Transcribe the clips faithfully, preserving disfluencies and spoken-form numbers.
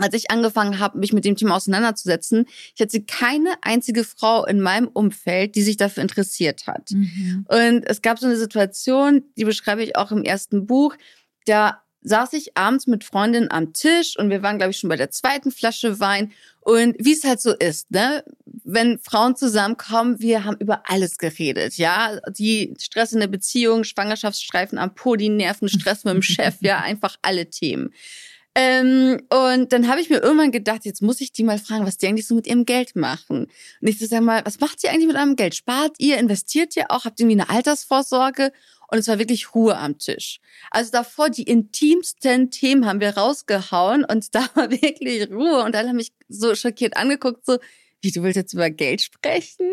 als ich angefangen habe, mich mit dem Thema auseinanderzusetzen, ich hatte keine einzige Frau in meinem Umfeld, die sich dafür interessiert hat. Mhm. Und es gab so eine Situation, die beschreibe ich auch im ersten Buch, da saß ich abends mit Freundinnen am Tisch und wir waren, glaube ich, schon bei der zweiten Flasche Wein. Und wie es halt so ist, ne, wenn Frauen zusammenkommen, wir haben über alles geredet, ja, die Stress in der Beziehung, Schwangerschaftsstreifen am Po, die Nerven, Stress mit dem Chef, ja, einfach alle Themen. Ähm, und dann habe ich mir irgendwann gedacht, jetzt muss ich die mal fragen, was die eigentlich so mit ihrem Geld machen. Und ich so, sag mal, was macht ihr eigentlich mit eurem Geld? Spart ihr, investiert ihr auch, habt ihr irgendwie eine Altersvorsorge? Und es war wirklich Ruhe am Tisch. Also davor die intimsten Themen haben wir rausgehauen und da war wirklich Ruhe. Und alle haben mich so schockiert angeguckt, so, wie, du willst jetzt über Geld sprechen?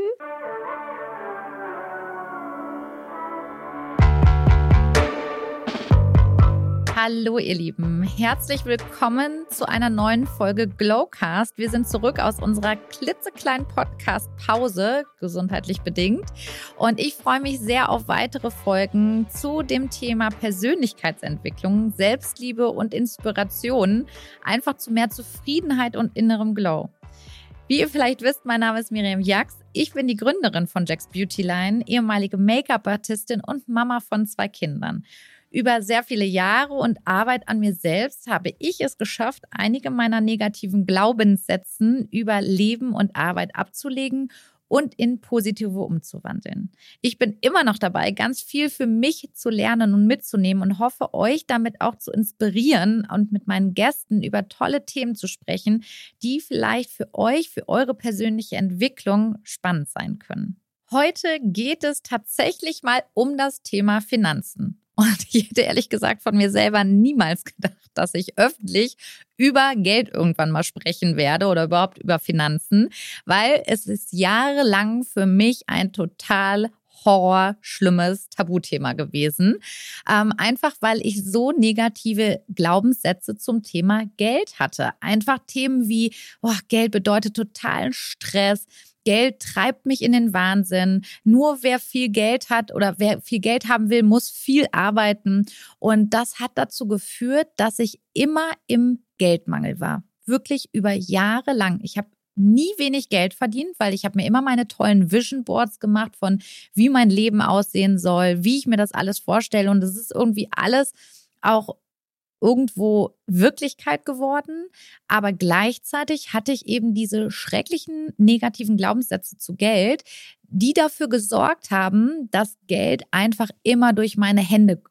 Hallo ihr Lieben, herzlich willkommen zu einer neuen Folge Glowcast. Wir sind zurück aus unserer klitzekleinen Podcast-Pause, gesundheitlich bedingt. Und ich freue mich sehr auf weitere Folgen zu dem Thema Persönlichkeitsentwicklung, Selbstliebe und Inspiration. Einfach zu mehr Zufriedenheit und innerem Glow. Wie ihr vielleicht wisst, mein Name ist Miriam Jax. Ich bin die Gründerin von Jax Beauty Line, ehemalige Make-up-Artistin und Mama von zwei Kindern. Über sehr viele Jahre und Arbeit an mir selbst habe ich es geschafft, einige meiner negativen Glaubenssätze über Leben und Arbeit abzulegen und in positive umzuwandeln. Ich bin immer noch dabei, ganz viel für mich zu lernen und mitzunehmen und hoffe, euch damit auch zu inspirieren und mit meinen Gästen über tolle Themen zu sprechen, die vielleicht für euch, für eure persönliche Entwicklung spannend sein können. Heute geht es tatsächlich mal um das Thema Finanzen. Und ich hätte ehrlich gesagt von mir selber niemals gedacht, dass ich öffentlich über Geld irgendwann mal sprechen werde oder überhaupt über Finanzen, weil es ist jahrelang für mich ein total horror, schlimmes Tabuthema gewesen. Ähm, einfach, weil ich so negative Glaubenssätze zum Thema Geld hatte. Einfach Themen wie, oh, Geld bedeutet totalen Stress. Geld treibt mich in den Wahnsinn. Nur wer viel Geld hat oder wer viel Geld haben will, muss viel arbeiten. Und das hat dazu geführt, dass ich immer im Geldmangel war. Wirklich über Jahre lang. Ich habe nie wenig Geld verdient, weil ich habe mir immer meine tollen Vision Boards gemacht von wie mein Leben aussehen soll, wie ich mir das alles vorstelle. Und das ist irgendwie alles auch irgendwo Wirklichkeit geworden, aber gleichzeitig hatte ich eben diese schrecklichen negativen Glaubenssätze zu Geld, die dafür gesorgt haben, dass Geld einfach immer durch meine Hände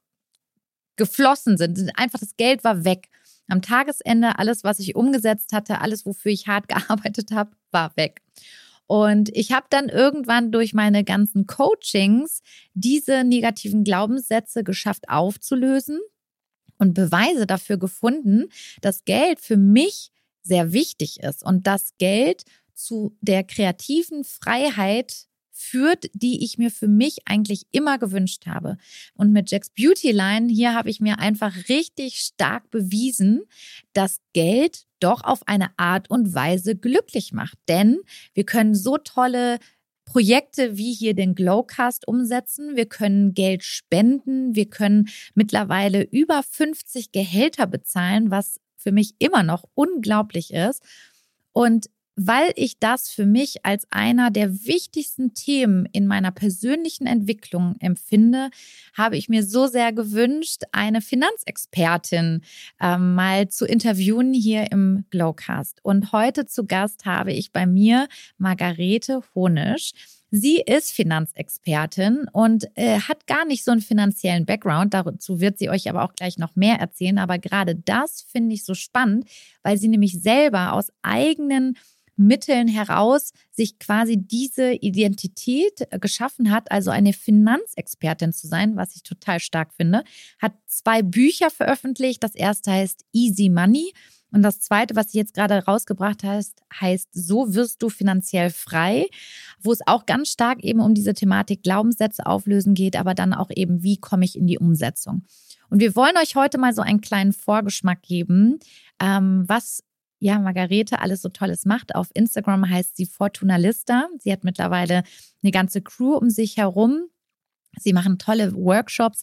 geflossen sind. Einfach das Geld war weg. Am Tagesende alles, was ich umgesetzt hatte, alles, wofür ich hart gearbeitet habe, war weg. Und ich habe dann irgendwann durch meine ganzen Coachings diese negativen Glaubenssätze geschafft aufzulösen und Beweise dafür gefunden, dass Geld für mich sehr wichtig ist und dass Geld zu der kreativen Freiheit führt, die ich mir für mich eigentlich immer gewünscht habe. Und mit Jax Beauty Line, hier habe ich mir einfach richtig stark bewiesen, dass Geld doch auf eine Art und Weise glücklich macht. Denn wir können so tolle Projekte wie hier den Glowcast umsetzen. Wir können Geld spenden. Wir können mittlerweile über fünfzig Gehälter bezahlen, was für mich immer noch unglaublich ist. Und weil ich das für mich als einer der wichtigsten Themen in meiner persönlichen Entwicklung empfinde, habe ich mir so sehr gewünscht, eine Finanzexpertin äh, mal zu interviewen hier im Glowcast. Und heute zu Gast habe ich bei mir Margarete Honisch. Sie ist Finanzexpertin und äh, hat gar nicht so einen finanziellen Background. Dazu wird sie euch aber auch gleich noch mehr erzählen. Aber gerade das finde ich so spannend, weil sie nämlich selber aus eigenen Mitteln heraus sich quasi diese Identität geschaffen hat, also eine Finanzexpertin zu sein, was ich total stark finde, hat zwei Bücher veröffentlicht. Das erste heißt Easy Money und das zweite, was sie jetzt gerade rausgebracht hat, heißt So wirst du finanziell frei, wo es auch ganz stark eben um diese Thematik Glaubenssätze auflösen geht, aber dann auch eben, wie komme ich in die Umsetzung. Und wir wollen euch heute mal so einen kleinen Vorgeschmack geben, ähm, was ja, Margarete alles so Tolles macht. Auf Instagram heißt sie Fortuna Lista. Sie hat mittlerweile eine ganze Crew um sich herum. Sie machen tolle Workshops,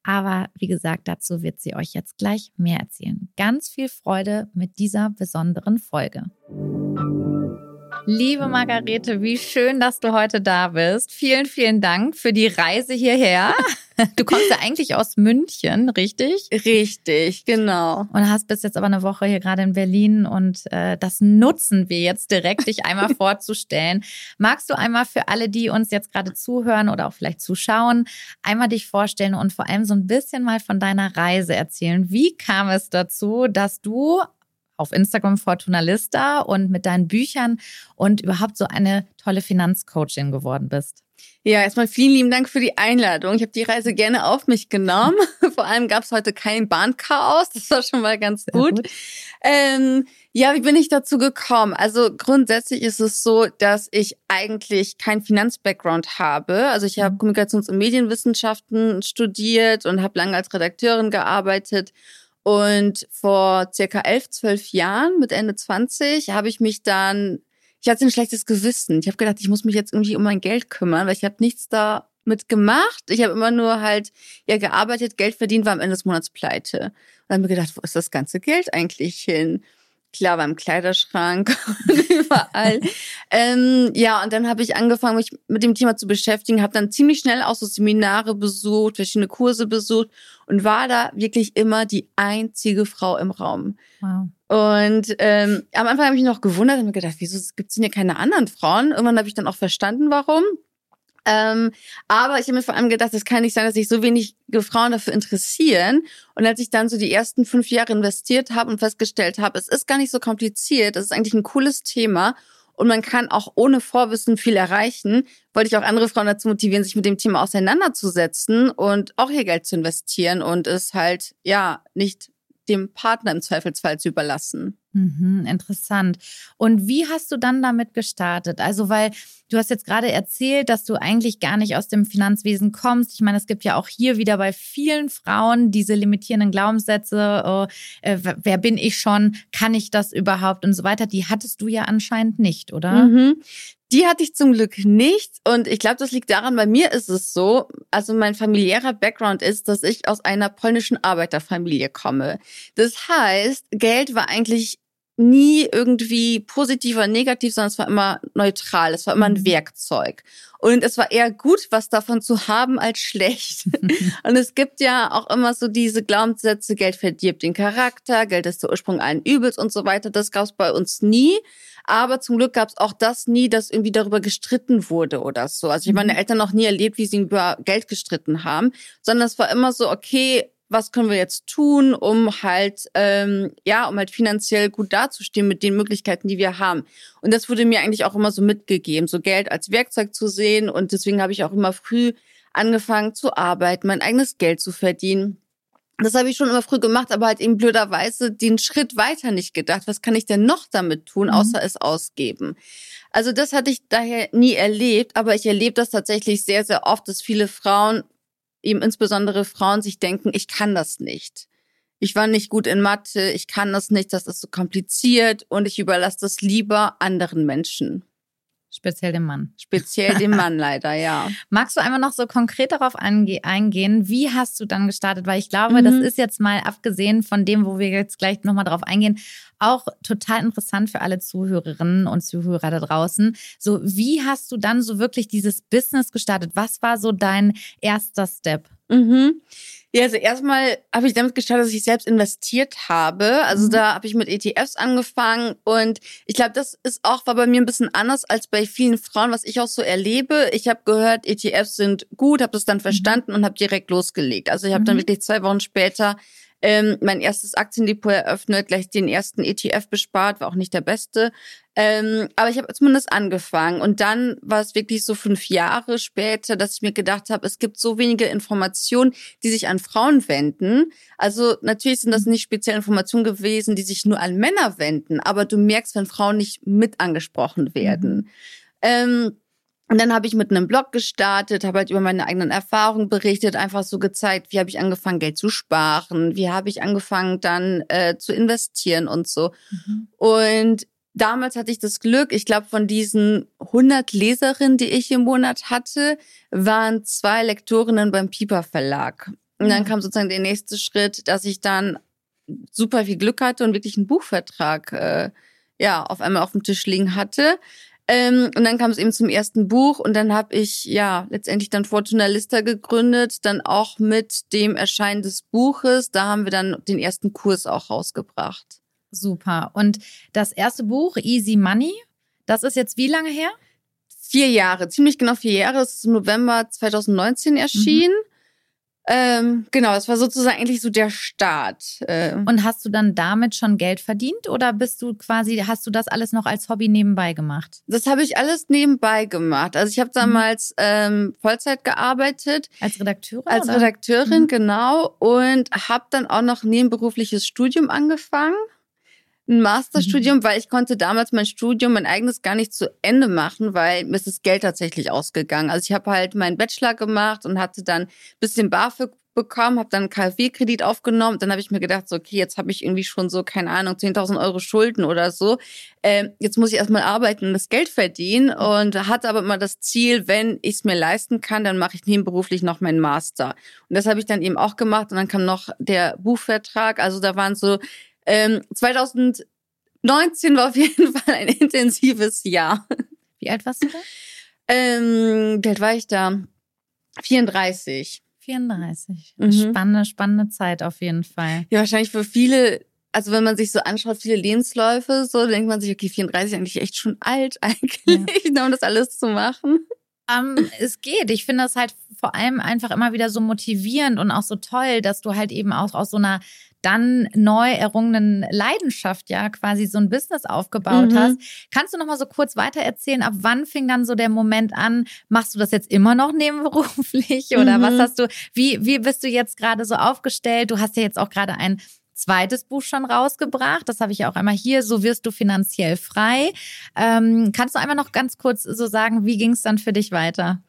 Aber wie gesagt, dazu wird sie euch jetzt gleich mehr erzählen. Ganz viel Freude mit dieser besonderen Folge. Liebe Margarete, wie schön, dass du heute da bist. Vielen, vielen Dank für die Reise hierher. Du kommst ja eigentlich aus München, richtig? Richtig, genau. Und hast bis jetzt aber eine Woche hier gerade in Berlin und äh, das nutzen wir jetzt direkt, dich einmal vorzustellen. Magst du einmal für alle, die uns jetzt gerade zuhören oder auch vielleicht zuschauen, einmal dich vorstellen und vor allem so ein bisschen mal von deiner Reise erzählen? Wie kam es dazu, dass du auf Instagram Fortuna Lista und mit deinen Büchern und überhaupt so eine tolle Finanzcoachin geworden bist? Ja, erstmal vielen lieben Dank für die Einladung. Ich habe die Reise gerne auf mich genommen. Vor allem gab es heute kein Bahnchaos. Das war schon mal ganz gut. gut. Ähm, ja, wie bin ich dazu gekommen? Also grundsätzlich ist es so, dass ich eigentlich keinen Finanz-Background habe. Also ich habe Kommunikations- und Medienwissenschaften studiert und habe lange als Redakteurin gearbeitet. Und vor circa elf, zwölf Jahren, mit Ende zwanzig, habe ich mich dann, ich hatte ein schlechtes Gewissen. Ich habe gedacht, ich muss mich jetzt irgendwie um mein Geld kümmern, weil ich habe nichts damit gemacht. Ich habe immer nur halt ja gearbeitet, Geld verdient, war am Ende des Monats pleite. Und dann habe ich mir gedacht, wo ist das ganze Geld eigentlich hin? Klar, war im Kleiderschrank und überall. ähm, ja, und dann habe ich angefangen, mich mit dem Thema zu beschäftigen, habe dann ziemlich schnell auch so Seminare besucht, verschiedene Kurse besucht und war da wirklich immer die einzige Frau im Raum. Wow. Und ähm, am Anfang habe ich mich noch gewundert und mir gedacht, wieso gibt es denn hier keine anderen Frauen? Irgendwann habe ich dann auch verstanden, warum. Ähm, aber ich habe mir vor allem gedacht, es kann nicht sein, dass sich so wenige Frauen dafür interessieren. Und als ich dann so die ersten fünf Jahre investiert habe und festgestellt habe, es ist gar nicht so kompliziert, es ist eigentlich ein cooles Thema und man kann auch ohne Vorwissen viel erreichen, wollte ich auch andere Frauen dazu motivieren, sich mit dem Thema auseinanderzusetzen und auch ihr Geld zu investieren und es halt, ja, nicht dem Partner im Zweifelsfall zu überlassen. Mhm, interessant. Und wie hast du dann damit gestartet? Also, weil du hast jetzt gerade erzählt, dass du eigentlich gar nicht aus dem Finanzwesen kommst. Ich meine, es gibt ja auch hier wieder bei vielen Frauen diese limitierenden Glaubenssätze, äh, äh, wer bin ich schon, kann ich das überhaupt und so weiter. Die hattest du ja anscheinend nicht, oder? Mhm. Die hatte ich zum Glück nicht und ich glaube, das liegt daran, bei mir ist es so, also mein familiärer Background ist, dass ich aus einer polnischen Arbeiterfamilie komme. Das heißt, Geld war eigentlich nie irgendwie positiv oder negativ, sondern es war immer neutral, es war immer ein Werkzeug. Und es war eher gut, was davon zu haben, als schlecht. Und es gibt ja auch immer so diese Glaubenssätze, Geld verdirbt den Charakter, Geld ist der Ursprung allen Übels und so weiter. Das gab es bei uns nie. Aber zum Glück gab es auch das nie, dass irgendwie darüber gestritten wurde oder so. Also ich habe meine Eltern noch nie erlebt, wie sie über Geld gestritten haben, sondern es war immer so, okay, was können wir jetzt tun, um halt ähm, ja, um halt finanziell gut dazustehen mit den Möglichkeiten, die wir haben. Und das wurde mir eigentlich auch immer so mitgegeben, so Geld als Werkzeug zu sehen. Und deswegen habe ich auch immer früh angefangen zu arbeiten, mein eigenes Geld zu verdienen. Das habe ich schon immer früh gemacht, aber halt eben blöderweise den Schritt weiter nicht gedacht. Was kann ich denn noch damit tun, außer mhm. es ausgeben? Also das hatte ich daher nie erlebt, aber ich erlebe das tatsächlich sehr, sehr oft, dass viele Frauen, eben insbesondere Frauen, sich denken, ich kann das nicht. Ich war nicht gut in Mathe, ich kann das nicht, das ist so kompliziert und ich überlasse das lieber anderen Menschen. Speziell dem Mann. Speziell dem Mann leider, ja. Magst du einmal noch so konkret darauf eingehen, wie hast du dann gestartet? Weil ich glaube, mhm. das ist jetzt mal abgesehen von dem, wo wir jetzt gleich nochmal drauf eingehen, auch total interessant für alle Zuhörerinnen und Zuhörer da draußen. So, wie hast du dann so wirklich dieses Business gestartet? Was war so dein erster Step? Mhm. Ja, also erstmal habe ich damit gestartet, dass ich selbst investiert habe. Also mhm. da habe ich mit E T Fs angefangen und ich glaube, das ist auch war bei mir ein bisschen anders als bei vielen Frauen, was ich auch so erlebe. Ich habe gehört, E T Fs sind gut, habe das dann verstanden mhm. und habe direkt losgelegt. Also ich habe mhm. dann wirklich zwei Wochen später ähm, mein erstes Aktiendepot eröffnet, gleich den ersten E T F bespart, war auch nicht der beste. Ähm, aber ich habe zumindest angefangen. Und dann war es wirklich so fünf Jahre später, dass ich mir gedacht habe, es gibt so wenige Informationen, die sich an Frauen wenden. Also natürlich sind das nicht spezielle Informationen gewesen, die sich nur an Männer wenden. Aber du merkst, wenn Frauen nicht mit angesprochen werden. Mhm. Ähm, Und dann habe ich mit einem Blog gestartet, habe halt über meine eigenen Erfahrungen berichtet, einfach so gezeigt, wie habe ich angefangen, Geld zu sparen, wie habe ich angefangen, dann äh, zu investieren und so. Mhm. Und damals hatte ich das Glück, ich glaube, von diesen hundert Leserinnen, die ich im Monat hatte, waren zwei Lektorinnen beim Piper Verlag. Und dann kam sozusagen der nächste Schritt, dass ich dann super viel Glück hatte und wirklich einen Buchvertrag äh, ja auf einmal auf dem Tisch liegen hatte. Ähm, und dann kam es eben zum ersten Buch und dann habe ich ja letztendlich dann Fortuna Lista gegründet, dann auch mit dem Erscheinen des Buches. Da haben wir dann den ersten Kurs auch rausgebracht. Super. Und das erste Buch, Easy Money, das ist jetzt wie lange her? Vier Jahre, ziemlich genau vier Jahre. Es ist im November zwanzig neunzehn erschienen. Mhm. Ähm, genau, das war sozusagen eigentlich so der Start. Ähm. Und hast du dann damit schon Geld verdient oder bist du quasi, hast du das alles noch als Hobby nebenbei gemacht? Das habe ich alles nebenbei gemacht. Also ich habe damals mhm. ähm, Vollzeit gearbeitet. Als Redakteurin? Als oder? Redakteurin, mhm. genau. Und habe dann auch noch ein nebenberufliches Studium angefangen. Ein Masterstudium, mhm. weil ich konnte damals mein Studium, mein eigenes, gar nicht zu Ende machen, weil mir ist das Geld tatsächlich ausgegangen. Also ich habe halt meinen Bachelor gemacht und hatte dann ein bisschen BAföG bekommen, habe dann einen KfW-Kredit aufgenommen. Dann habe ich mir gedacht, so okay, jetzt habe ich irgendwie schon so, keine Ahnung, zehntausend Euro Schulden oder so. Ähm, jetzt muss ich erstmal arbeiten und das Geld verdienen und hatte aber immer das Ziel, wenn ich es mir leisten kann, dann mache ich nebenberuflich noch meinen Master. Und das habe ich dann eben auch gemacht und dann kam noch der Buchvertrag. Also da waren so Ähm, zwanzig neunzehn war auf jeden Fall ein intensives Jahr. Wie alt warst du da? Ähm, wie alt war ich da? vierunddreißig. vierunddreißig. Mhm. Spannende, spannende Zeit auf jeden Fall. Ja, wahrscheinlich für viele, also wenn man sich so anschaut, viele Lebensläufe, so denkt man sich, okay, vierunddreißig ist eigentlich echt schon alt eigentlich, ja. um das alles zu machen. Um, es geht. Ich finde das halt vor allem einfach immer wieder so motivierend und auch so toll, dass du halt eben auch aus so einer dann neu errungenen Leidenschaft ja quasi so ein Business aufgebaut mhm. hast. Kannst du noch mal so kurz weiter erzählen, ab wann fing dann so der Moment an? Machst du das jetzt immer noch nebenberuflich oder mhm. was hast du, wie, wie bist du jetzt gerade so aufgestellt? Du hast ja jetzt auch gerade ein zweites Buch schon rausgebracht. Das habe ich ja auch einmal hier. So wirst du finanziell frei. Ähm, kannst du einmal noch ganz kurz so sagen, wie ging es dann für dich weiter?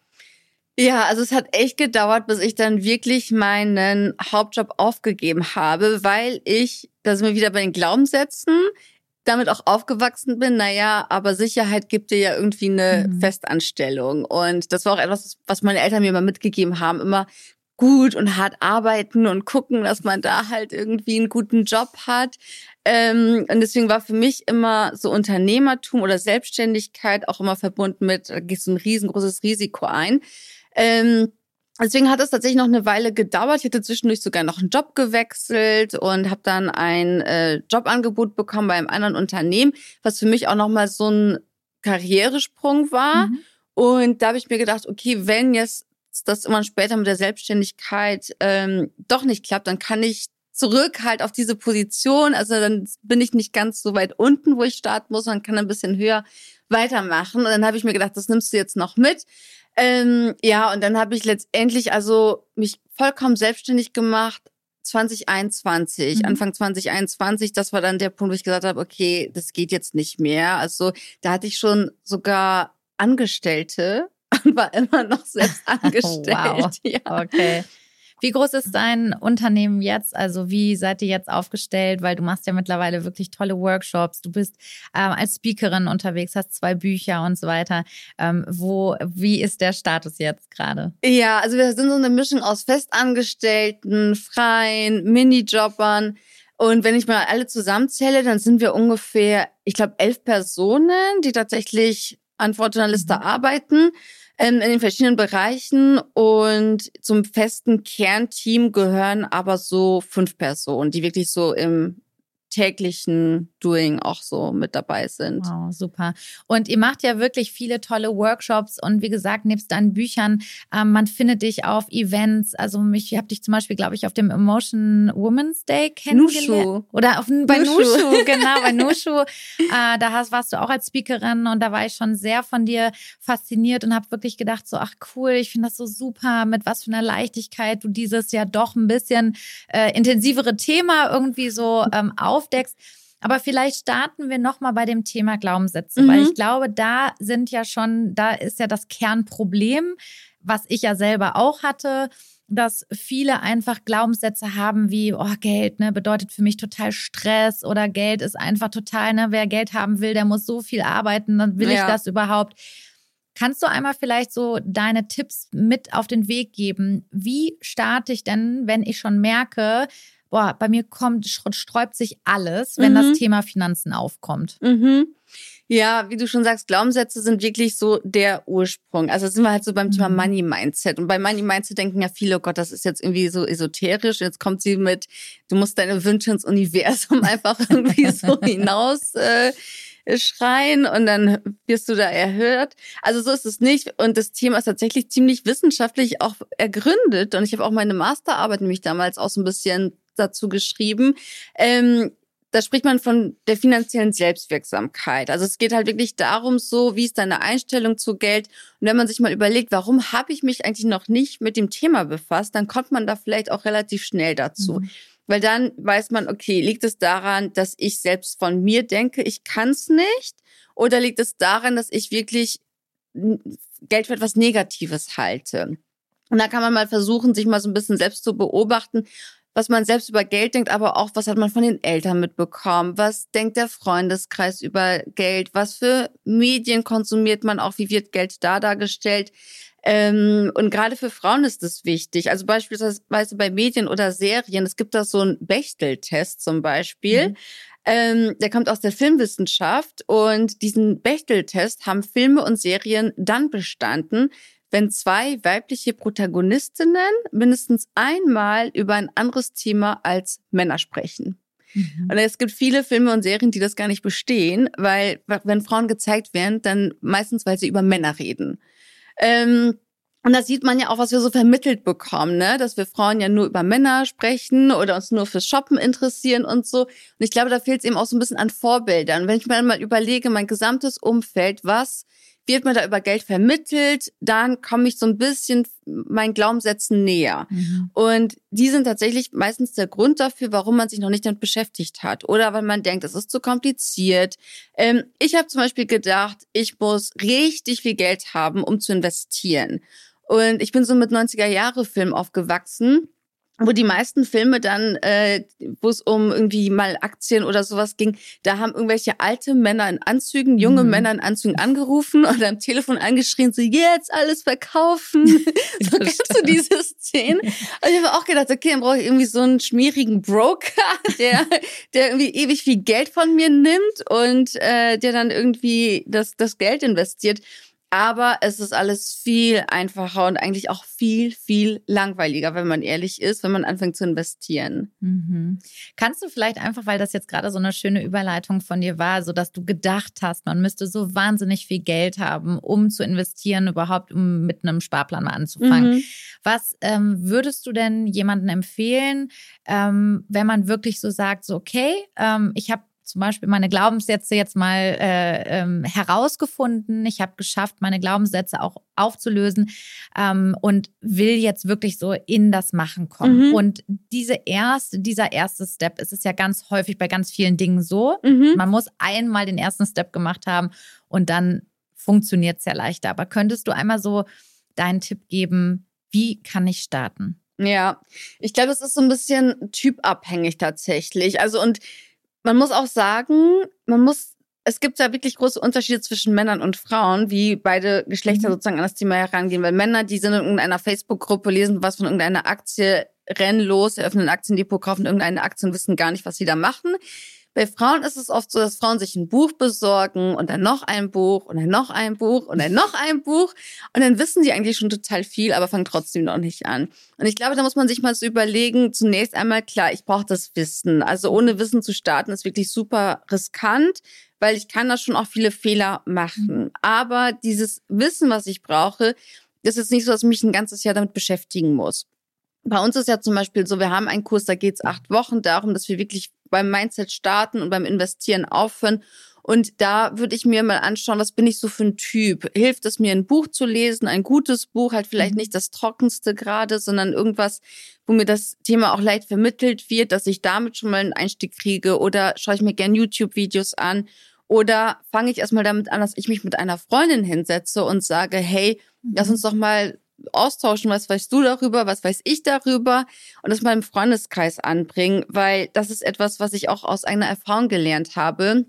Ja, also es hat echt gedauert, bis ich dann wirklich meinen Hauptjob aufgegeben habe, weil ich, da sind wir wieder bei den Glaubenssätzen, damit auch aufgewachsen bin. Naja, aber Sicherheit gibt dir ja irgendwie eine mhm. Festanstellung. Und das war auch etwas, was meine Eltern mir immer mitgegeben haben. Immer gut und hart arbeiten und gucken, dass man da halt irgendwie einen guten Job hat. Ähm, und deswegen war für mich immer so Unternehmertum oder Selbstständigkeit auch immer verbunden mit, da gehst du ein riesengroßes Risiko ein. Ähm, deswegen hat es tatsächlich noch eine Weile gedauert. Ich hatte zwischendurch sogar noch einen Job gewechselt und habe dann ein äh, Jobangebot bekommen bei einem anderen Unternehmen, was für mich auch nochmal so ein Karrieresprung war. Mhm. Und da habe ich mir gedacht, okay, wenn jetzt das immer später mit der Selbstständigkeit ähm, doch nicht klappt, dann kann ich zurück halt auf diese Position. Also dann bin ich nicht ganz so weit unten, wo ich starten muss, sondern kann ein bisschen höher weitermachen. Und dann habe ich mir gedacht, das nimmst du jetzt noch mit. Ähm, ja, und dann habe ich letztendlich also mich vollkommen selbstständig gemacht, zwanzig einundzwanzig, mhm. Anfang zwanzig einundzwanzig, das war dann der Punkt, wo ich gesagt habe, okay, das geht jetzt nicht mehr. Also da hatte ich schon sogar Angestellte und war immer noch selbst angestellt. Wow, ja. Okay. Wie groß ist dein Unternehmen jetzt? Also wie seid ihr jetzt aufgestellt? Weil du machst ja mittlerweile wirklich tolle Workshops. Du bist ähm, als Speakerin unterwegs, hast zwei Bücher und so weiter. Ähm, wo, wie ist der Status jetzt gerade? Ja, also wir sind so eine Mischung aus Festangestellten, Freien, Minijobbern. Und wenn ich mal alle zusammenzähle, dann sind wir ungefähr, ich glaube, elf Personen, die tatsächlich an Fortuna Lista mhm. arbeiten. In den verschiedenen Bereichen und zum festen Kernteam gehören aber so fünf Personen, die wirklich so im täglichen Doing auch so mit dabei sind. Wow, super. Und ihr macht ja wirklich viele tolle Workshops und wie gesagt, nebst deinen Büchern, ähm, man findet dich auf Events. Also ich habe dich zum Beispiel, glaube ich, auf dem Emotion Women's Day kennengelernt. Nushu. Oder auf, bei Nushu, Nushu genau, bei Nushu. äh, da hast, warst du auch als Speakerin und da war ich schon sehr von dir fasziniert und habe wirklich gedacht, so ach cool, ich finde das so super, mit was für einer Leichtigkeit du dieses ja doch ein bisschen äh, intensivere Thema irgendwie so ähm, aufdeckst. Aber vielleicht starten wir nochmal bei dem Thema Glaubenssätze, mhm. weil ich glaube, da sind ja schon, da ist ja das Kernproblem, was ich ja selber auch hatte, dass viele einfach Glaubenssätze haben wie, oh, Geld, ne, bedeutet für mich total Stress oder Geld ist einfach total, ne, wer Geld haben will, der muss so viel arbeiten, dann will ja. ich das überhaupt. Kannst du einmal vielleicht so deine Tipps mit auf den Weg geben? Wie starte ich denn, wenn ich schon merke, boah, bei mir kommt, sträubt sich alles, wenn mhm. das Thema Finanzen aufkommt? Mhm. Ja, wie du schon sagst, Glaubenssätze sind wirklich so der Ursprung. Also sind wir halt so beim mhm. Thema Money Mindset. Und bei Money Mindset denken ja viele, oh Gott, das ist jetzt irgendwie so esoterisch. Jetzt kommt sie mit, du musst deine Wünsche ins Universum einfach irgendwie so hinaus äh, schreien und dann wirst du da erhört. Also so ist es nicht. Und das Thema ist tatsächlich ziemlich wissenschaftlich auch ergründet. Und ich habe auch meine Masterarbeit nämlich damals auch so ein bisschen dazu geschrieben. Ähm, Da spricht man von der finanziellen Selbstwirksamkeit. Also es geht halt wirklich darum, so wie ist deine Einstellung zu Geld. Und wenn man sich mal überlegt, warum habe ich mich eigentlich noch nicht mit dem Thema befasst, dann kommt man da vielleicht auch relativ schnell dazu. Mhm. Weil dann weiß man, okay, liegt es daran, dass ich selbst von mir denke, ich kann es nicht? Oder liegt es daran, dass ich wirklich Geld für etwas Negatives halte? Und da kann man mal versuchen, sich mal so ein bisschen selbst zu beobachten, was man selbst über Geld denkt, aber auch, was hat man von den Eltern mitbekommen? Was denkt der Freundeskreis über Geld? Was für Medien konsumiert man auch? Wie wird Geld da dargestellt? Ähm, und gerade für Frauen ist das wichtig. Also beispielsweise bei Medien oder Serien, es gibt da so einen Bechtel-Test zum Beispiel. Mhm. Ähm, der kommt aus der Filmwissenschaft und diesen Bechtel-Test haben Filme und Serien dann bestanden, wenn zwei weibliche Protagonistinnen mindestens einmal über ein anderes Thema als Männer sprechen. Mhm. Und es gibt viele Filme und Serien, die das gar nicht bestehen, weil wenn Frauen gezeigt werden, dann meistens, weil sie über Männer reden. Ähm, und da sieht man ja auch, was wir so vermittelt bekommen, ne? Dass wir Frauen ja nur über Männer sprechen oder uns nur fürs Shoppen interessieren und so. Und ich glaube, da fehlt es eben auch so ein bisschen an Vorbildern. Wenn ich mir mal überlege, mein gesamtes Umfeld, was wird mir da über Geld vermittelt, dann komme ich so ein bisschen meinen Glaubenssätzen näher. Mhm. Und die sind tatsächlich meistens der Grund dafür, warum man sich noch nicht damit beschäftigt hat. Oder weil man denkt, es ist zu kompliziert. Ähm, ich habe zum Beispiel gedacht, ich muss richtig viel Geld haben, um zu investieren. Und ich bin so mit neunziger-Jahre-Film aufgewachsen, wo die meisten Filme dann, äh, wo es um irgendwie mal Aktien oder sowas ging, da haben irgendwelche alte Männer in Anzügen, junge mhm. Männer in Anzügen angerufen und am Telefon angeschrien, so jetzt alles verkaufen. So kennst du diese Szene? Und ich habe auch gedacht, okay, dann brauche ich irgendwie so einen schmierigen Broker, der der irgendwie ewig viel Geld von mir nimmt und äh, der dann irgendwie das das Geld investiert. Aber es ist alles viel einfacher und eigentlich auch viel, viel langweiliger, wenn man ehrlich ist, wenn man anfängt zu investieren. Mhm. Kannst du vielleicht einfach, weil das jetzt gerade so eine schöne Überleitung von dir war, so dass du gedacht hast, man müsste so wahnsinnig viel Geld haben, um zu investieren, überhaupt um mit einem Sparplan mal anzufangen. Mhm. Was ähm, würdest du denn jemandem empfehlen, ähm, wenn man wirklich so sagt, so okay, ähm, ich habe zum Beispiel meine Glaubenssätze jetzt mal äh, ähm, herausgefunden. Ich habe geschafft, meine Glaubenssätze auch aufzulösen ähm, und will jetzt wirklich so in das Machen kommen. Mhm. Und diese erste, dieser erste Step, es ist ja ganz häufig bei ganz vielen Dingen so, mhm. man muss einmal den ersten Step gemacht haben und dann funktioniert es ja leichter. Aber könntest du einmal so deinen Tipp geben, wie kann ich starten? Ja, ich glaube, es ist so ein bisschen typabhängig tatsächlich. Also und man muss auch sagen, man muss, es gibt ja wirklich große Unterschiede zwischen Männern und Frauen, wie beide Geschlechter sozusagen an das Thema herangehen. Weil Männer, die sind in irgendeiner Facebook-Gruppe, lesen was von irgendeiner Aktie, rennen los, eröffnen ein Aktiendepot, kaufen irgendeine Aktie und wissen gar nicht, was sie da machen. Bei Frauen ist es oft so, dass Frauen sich ein Buch besorgen und dann noch ein Buch und dann noch ein Buch und dann noch ein Buch und dann wissen die eigentlich schon total viel, aber fangen trotzdem noch nicht an. Und ich glaube, da muss man sich mal so überlegen, zunächst einmal, klar, ich brauche das Wissen. Also ohne Wissen zu starten ist wirklich super riskant, weil ich kann da schon auch viele Fehler machen. Aber dieses Wissen, was ich brauche, ist jetzt nicht so, dass ich mich ein ganzes Jahr damit beschäftigen muss. Bei uns ist ja zum Beispiel so, wir haben einen Kurs, da geht es acht Wochen darum, dass wir wirklich beim Mindset starten und beim Investieren aufhören. Und da würde ich mir mal anschauen, was bin ich so für ein Typ? Hilft es mir, ein Buch zu lesen, ein gutes Buch, halt vielleicht nicht das Trockenste gerade, sondern irgendwas, wo mir das Thema auch leicht vermittelt wird, dass ich damit schon mal einen Einstieg kriege, oder schaue ich mir gerne YouTube-Videos an, oder fange ich erstmal damit an, dass ich mich mit einer Freundin hinsetze und sage, hey, mhm. lass uns doch mal austauschen, was weißt du darüber, was weiß ich darüber, und das mal im Freundeskreis anbringen, weil das ist etwas, was ich auch aus eigener Erfahrung gelernt habe.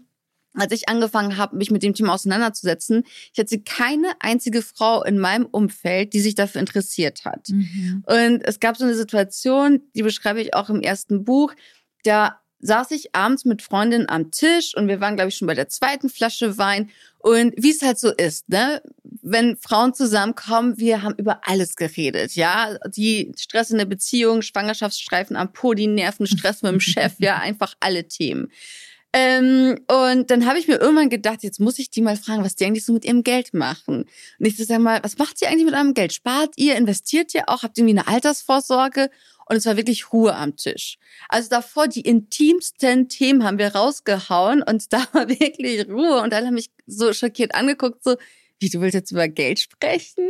als ich angefangen habe, mich mit dem Thema auseinanderzusetzen, ich hatte keine einzige Frau in meinem Umfeld, die sich dafür interessiert hat. Mhm. Und es gab so eine Situation, die beschreibe ich auch im ersten Buch, da saß ich abends mit Freundinnen am Tisch und wir waren, glaube ich, schon bei der zweiten Flasche Wein. Und wie es halt so ist, ne, wenn Frauen zusammenkommen, wir haben über alles geredet, ja, die Stress in der Beziehung, Schwangerschaftsstreifen am Po, die Nerven, Stress mit dem Chef, ja, einfach alle Themen. Ähm, und dann habe ich mir irgendwann gedacht, jetzt muss ich die mal fragen, was die eigentlich so mit ihrem Geld machen. Und ich so, sag mal, was macht ihr eigentlich mit eurem Geld? Spart ihr, investiert ihr auch, habt ihr irgendwie eine Altersvorsorge? Und es war wirklich Ruhe am Tisch. Also davor die intimsten Themen haben wir rausgehauen und da war wirklich Ruhe. Und alle haben mich so schockiert angeguckt, so, wie, du willst jetzt über Geld sprechen?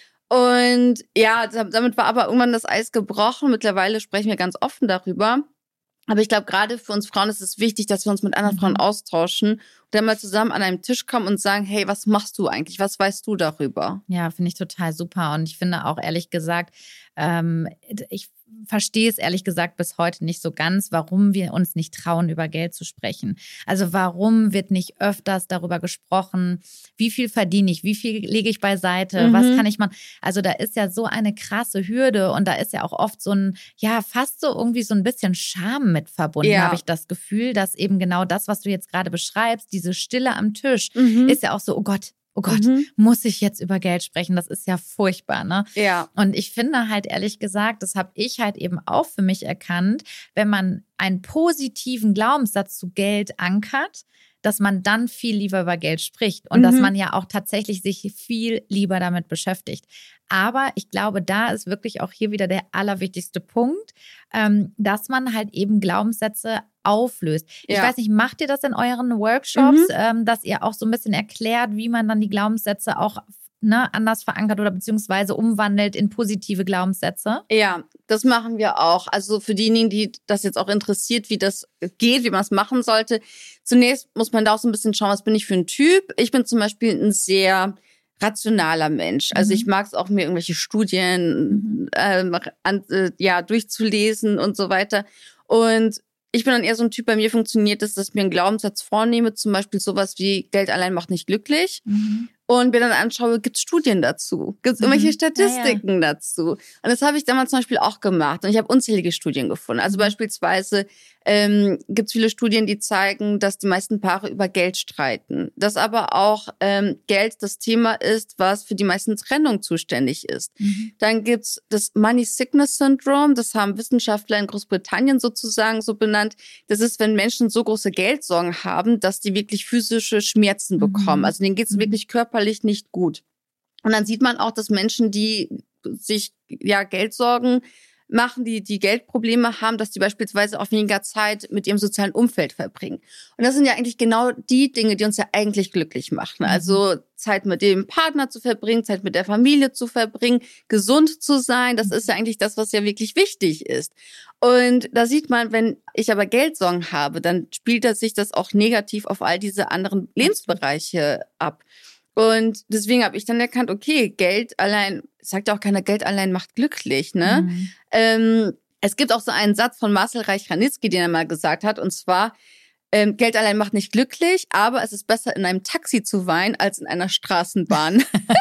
Und ja, damit war aber irgendwann das Eis gebrochen. Mittlerweile sprechen wir ganz offen darüber. Aber ich glaube, gerade für uns Frauen ist es wichtig, dass wir uns mit anderen Frauen austauschen und dann mal zusammen an einem Tisch kommen und sagen, hey, was machst du eigentlich? Was weißt du darüber? Ja, finde ich total super. Und ich finde auch ehrlich gesagt, ähm, ich verstehe es ehrlich gesagt bis heute nicht so ganz, warum wir uns nicht trauen, über Geld zu sprechen. Also warum wird nicht öfters darüber gesprochen, wie viel verdiene ich, wie viel lege ich beiseite, mhm. was kann ich machen? Also da ist ja so eine krasse Hürde und da ist ja auch oft so ein, ja, fast so irgendwie so ein bisschen Scham mit verbunden, ja. habe ich das Gefühl, dass eben genau das, was du jetzt gerade beschreibst, diese Stille am Tisch, mhm. ist ja auch so, oh Gott, oh Gott, mhm. muss ich jetzt über Geld sprechen? Das ist ja furchtbar, ne? Ja. Und ich finde halt ehrlich gesagt, das habe ich halt eben auch für mich erkannt, wenn man einen positiven Glaubenssatz zu Geld ankert, dass man dann viel lieber über Geld spricht und mhm. dass man ja auch tatsächlich sich viel lieber damit beschäftigt. Aber ich glaube, da ist wirklich auch hier wieder der allerwichtigste Punkt, ähm, dass man halt eben Glaubenssätze auflöst. Ich ja. weiß nicht, macht ihr das in euren Workshops, mhm. ähm, dass ihr auch so ein bisschen erklärt, wie man dann die Glaubenssätze auch ne, anders verankert oder beziehungsweise umwandelt in positive Glaubenssätze? Ja, das machen wir auch. Also für diejenigen, die das jetzt auch interessiert, wie das geht, wie man es machen sollte. Zunächst muss man da auch so ein bisschen schauen, was bin ich für ein Typ. Ich bin zum Beispiel ein sehr rationaler Mensch. Also mhm. ich mag es auch, mir irgendwelche Studien mhm. äh, an, äh, ja, durchzulesen und so weiter. Und ich bin dann eher so ein Typ, bei mir funktioniert es, dass ich mir einen Glaubenssatz vornehme, zum Beispiel sowas wie Geld allein macht nicht glücklich. Mhm. Und mir dann anschaue, gibt es Studien dazu? Gibt es irgendwelche Statistiken ja, ja. dazu? Und das habe ich damals zum Beispiel auch gemacht. Und ich habe unzählige Studien gefunden. Also beispielsweise ähm, gibt es viele Studien, die zeigen, dass die meisten Paare über Geld streiten. Dass aber auch ähm, Geld das Thema ist, was für die meisten Trennung zuständig ist. Mhm. Dann gibt es das Money Sickness Syndrome. Das haben Wissenschaftler in Großbritannien sozusagen so benannt. Das ist, wenn Menschen so große Geldsorgen haben, dass die wirklich physische Schmerzen mhm. bekommen. Also denen geht es mhm. wirklich körperlich nicht gut. Und dann sieht man auch, dass Menschen, die sich ja Geldsorgen machen, die die Geldprobleme haben, dass die beispielsweise auch weniger Zeit mit ihrem sozialen Umfeld verbringen. Und das sind ja eigentlich genau die Dinge, die uns ja eigentlich glücklich machen. Also Zeit mit dem Partner zu verbringen, Zeit mit der Familie zu verbringen, gesund zu sein, das ist ja eigentlich das, was ja wirklich wichtig ist. Und da sieht man, wenn ich aber Geldsorgen habe, dann spielt das sich das auch negativ auf all diese anderen Lebensbereiche ab. Und deswegen habe ich dann erkannt, okay, Geld allein, sagt ja auch keiner, Geld allein macht glücklich, ne? Mhm. Ähm, es gibt auch so einen Satz von Marcel Reich-Ranitzky, den er mal gesagt hat, und zwar, ähm, Geld allein macht nicht glücklich, aber es ist besser, in einem Taxi zu weinen, als in einer Straßenbahn.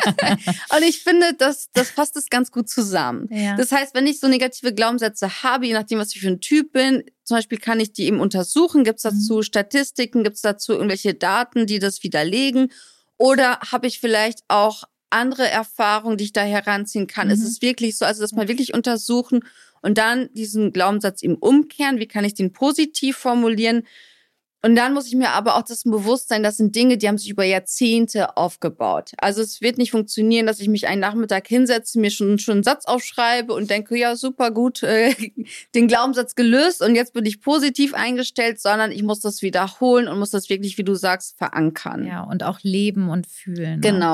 Und ich finde, das, das fasst es ganz gut zusammen. Ja. Das heißt, wenn ich so negative Glaubenssätze habe, je nachdem, was ich für ein Typ bin, zum Beispiel kann ich die eben untersuchen, gibt es dazu mhm. Statistiken, gibt es dazu irgendwelche Daten, die das widerlegen? Oder habe ich vielleicht auch andere Erfahrungen, die ich da heranziehen kann? Mhm. Ist es wirklich so, also das mal wirklich untersuchen und dann diesen Glaubenssatz eben umkehren? Wie kann ich den positiv formulieren? Und dann muss ich mir aber auch das bewusst sein, das sind Dinge, die haben sich über Jahrzehnte aufgebaut. Also es wird nicht funktionieren, dass ich mich einen Nachmittag hinsetze, mir schon, schon einen Satz aufschreibe und denke, ja, super gut, äh, den Glaubenssatz gelöst und jetzt bin ich positiv eingestellt, sondern ich muss das wiederholen und muss das wirklich, wie du sagst, verankern. Ja, und auch leben und fühlen. Genau. Ne?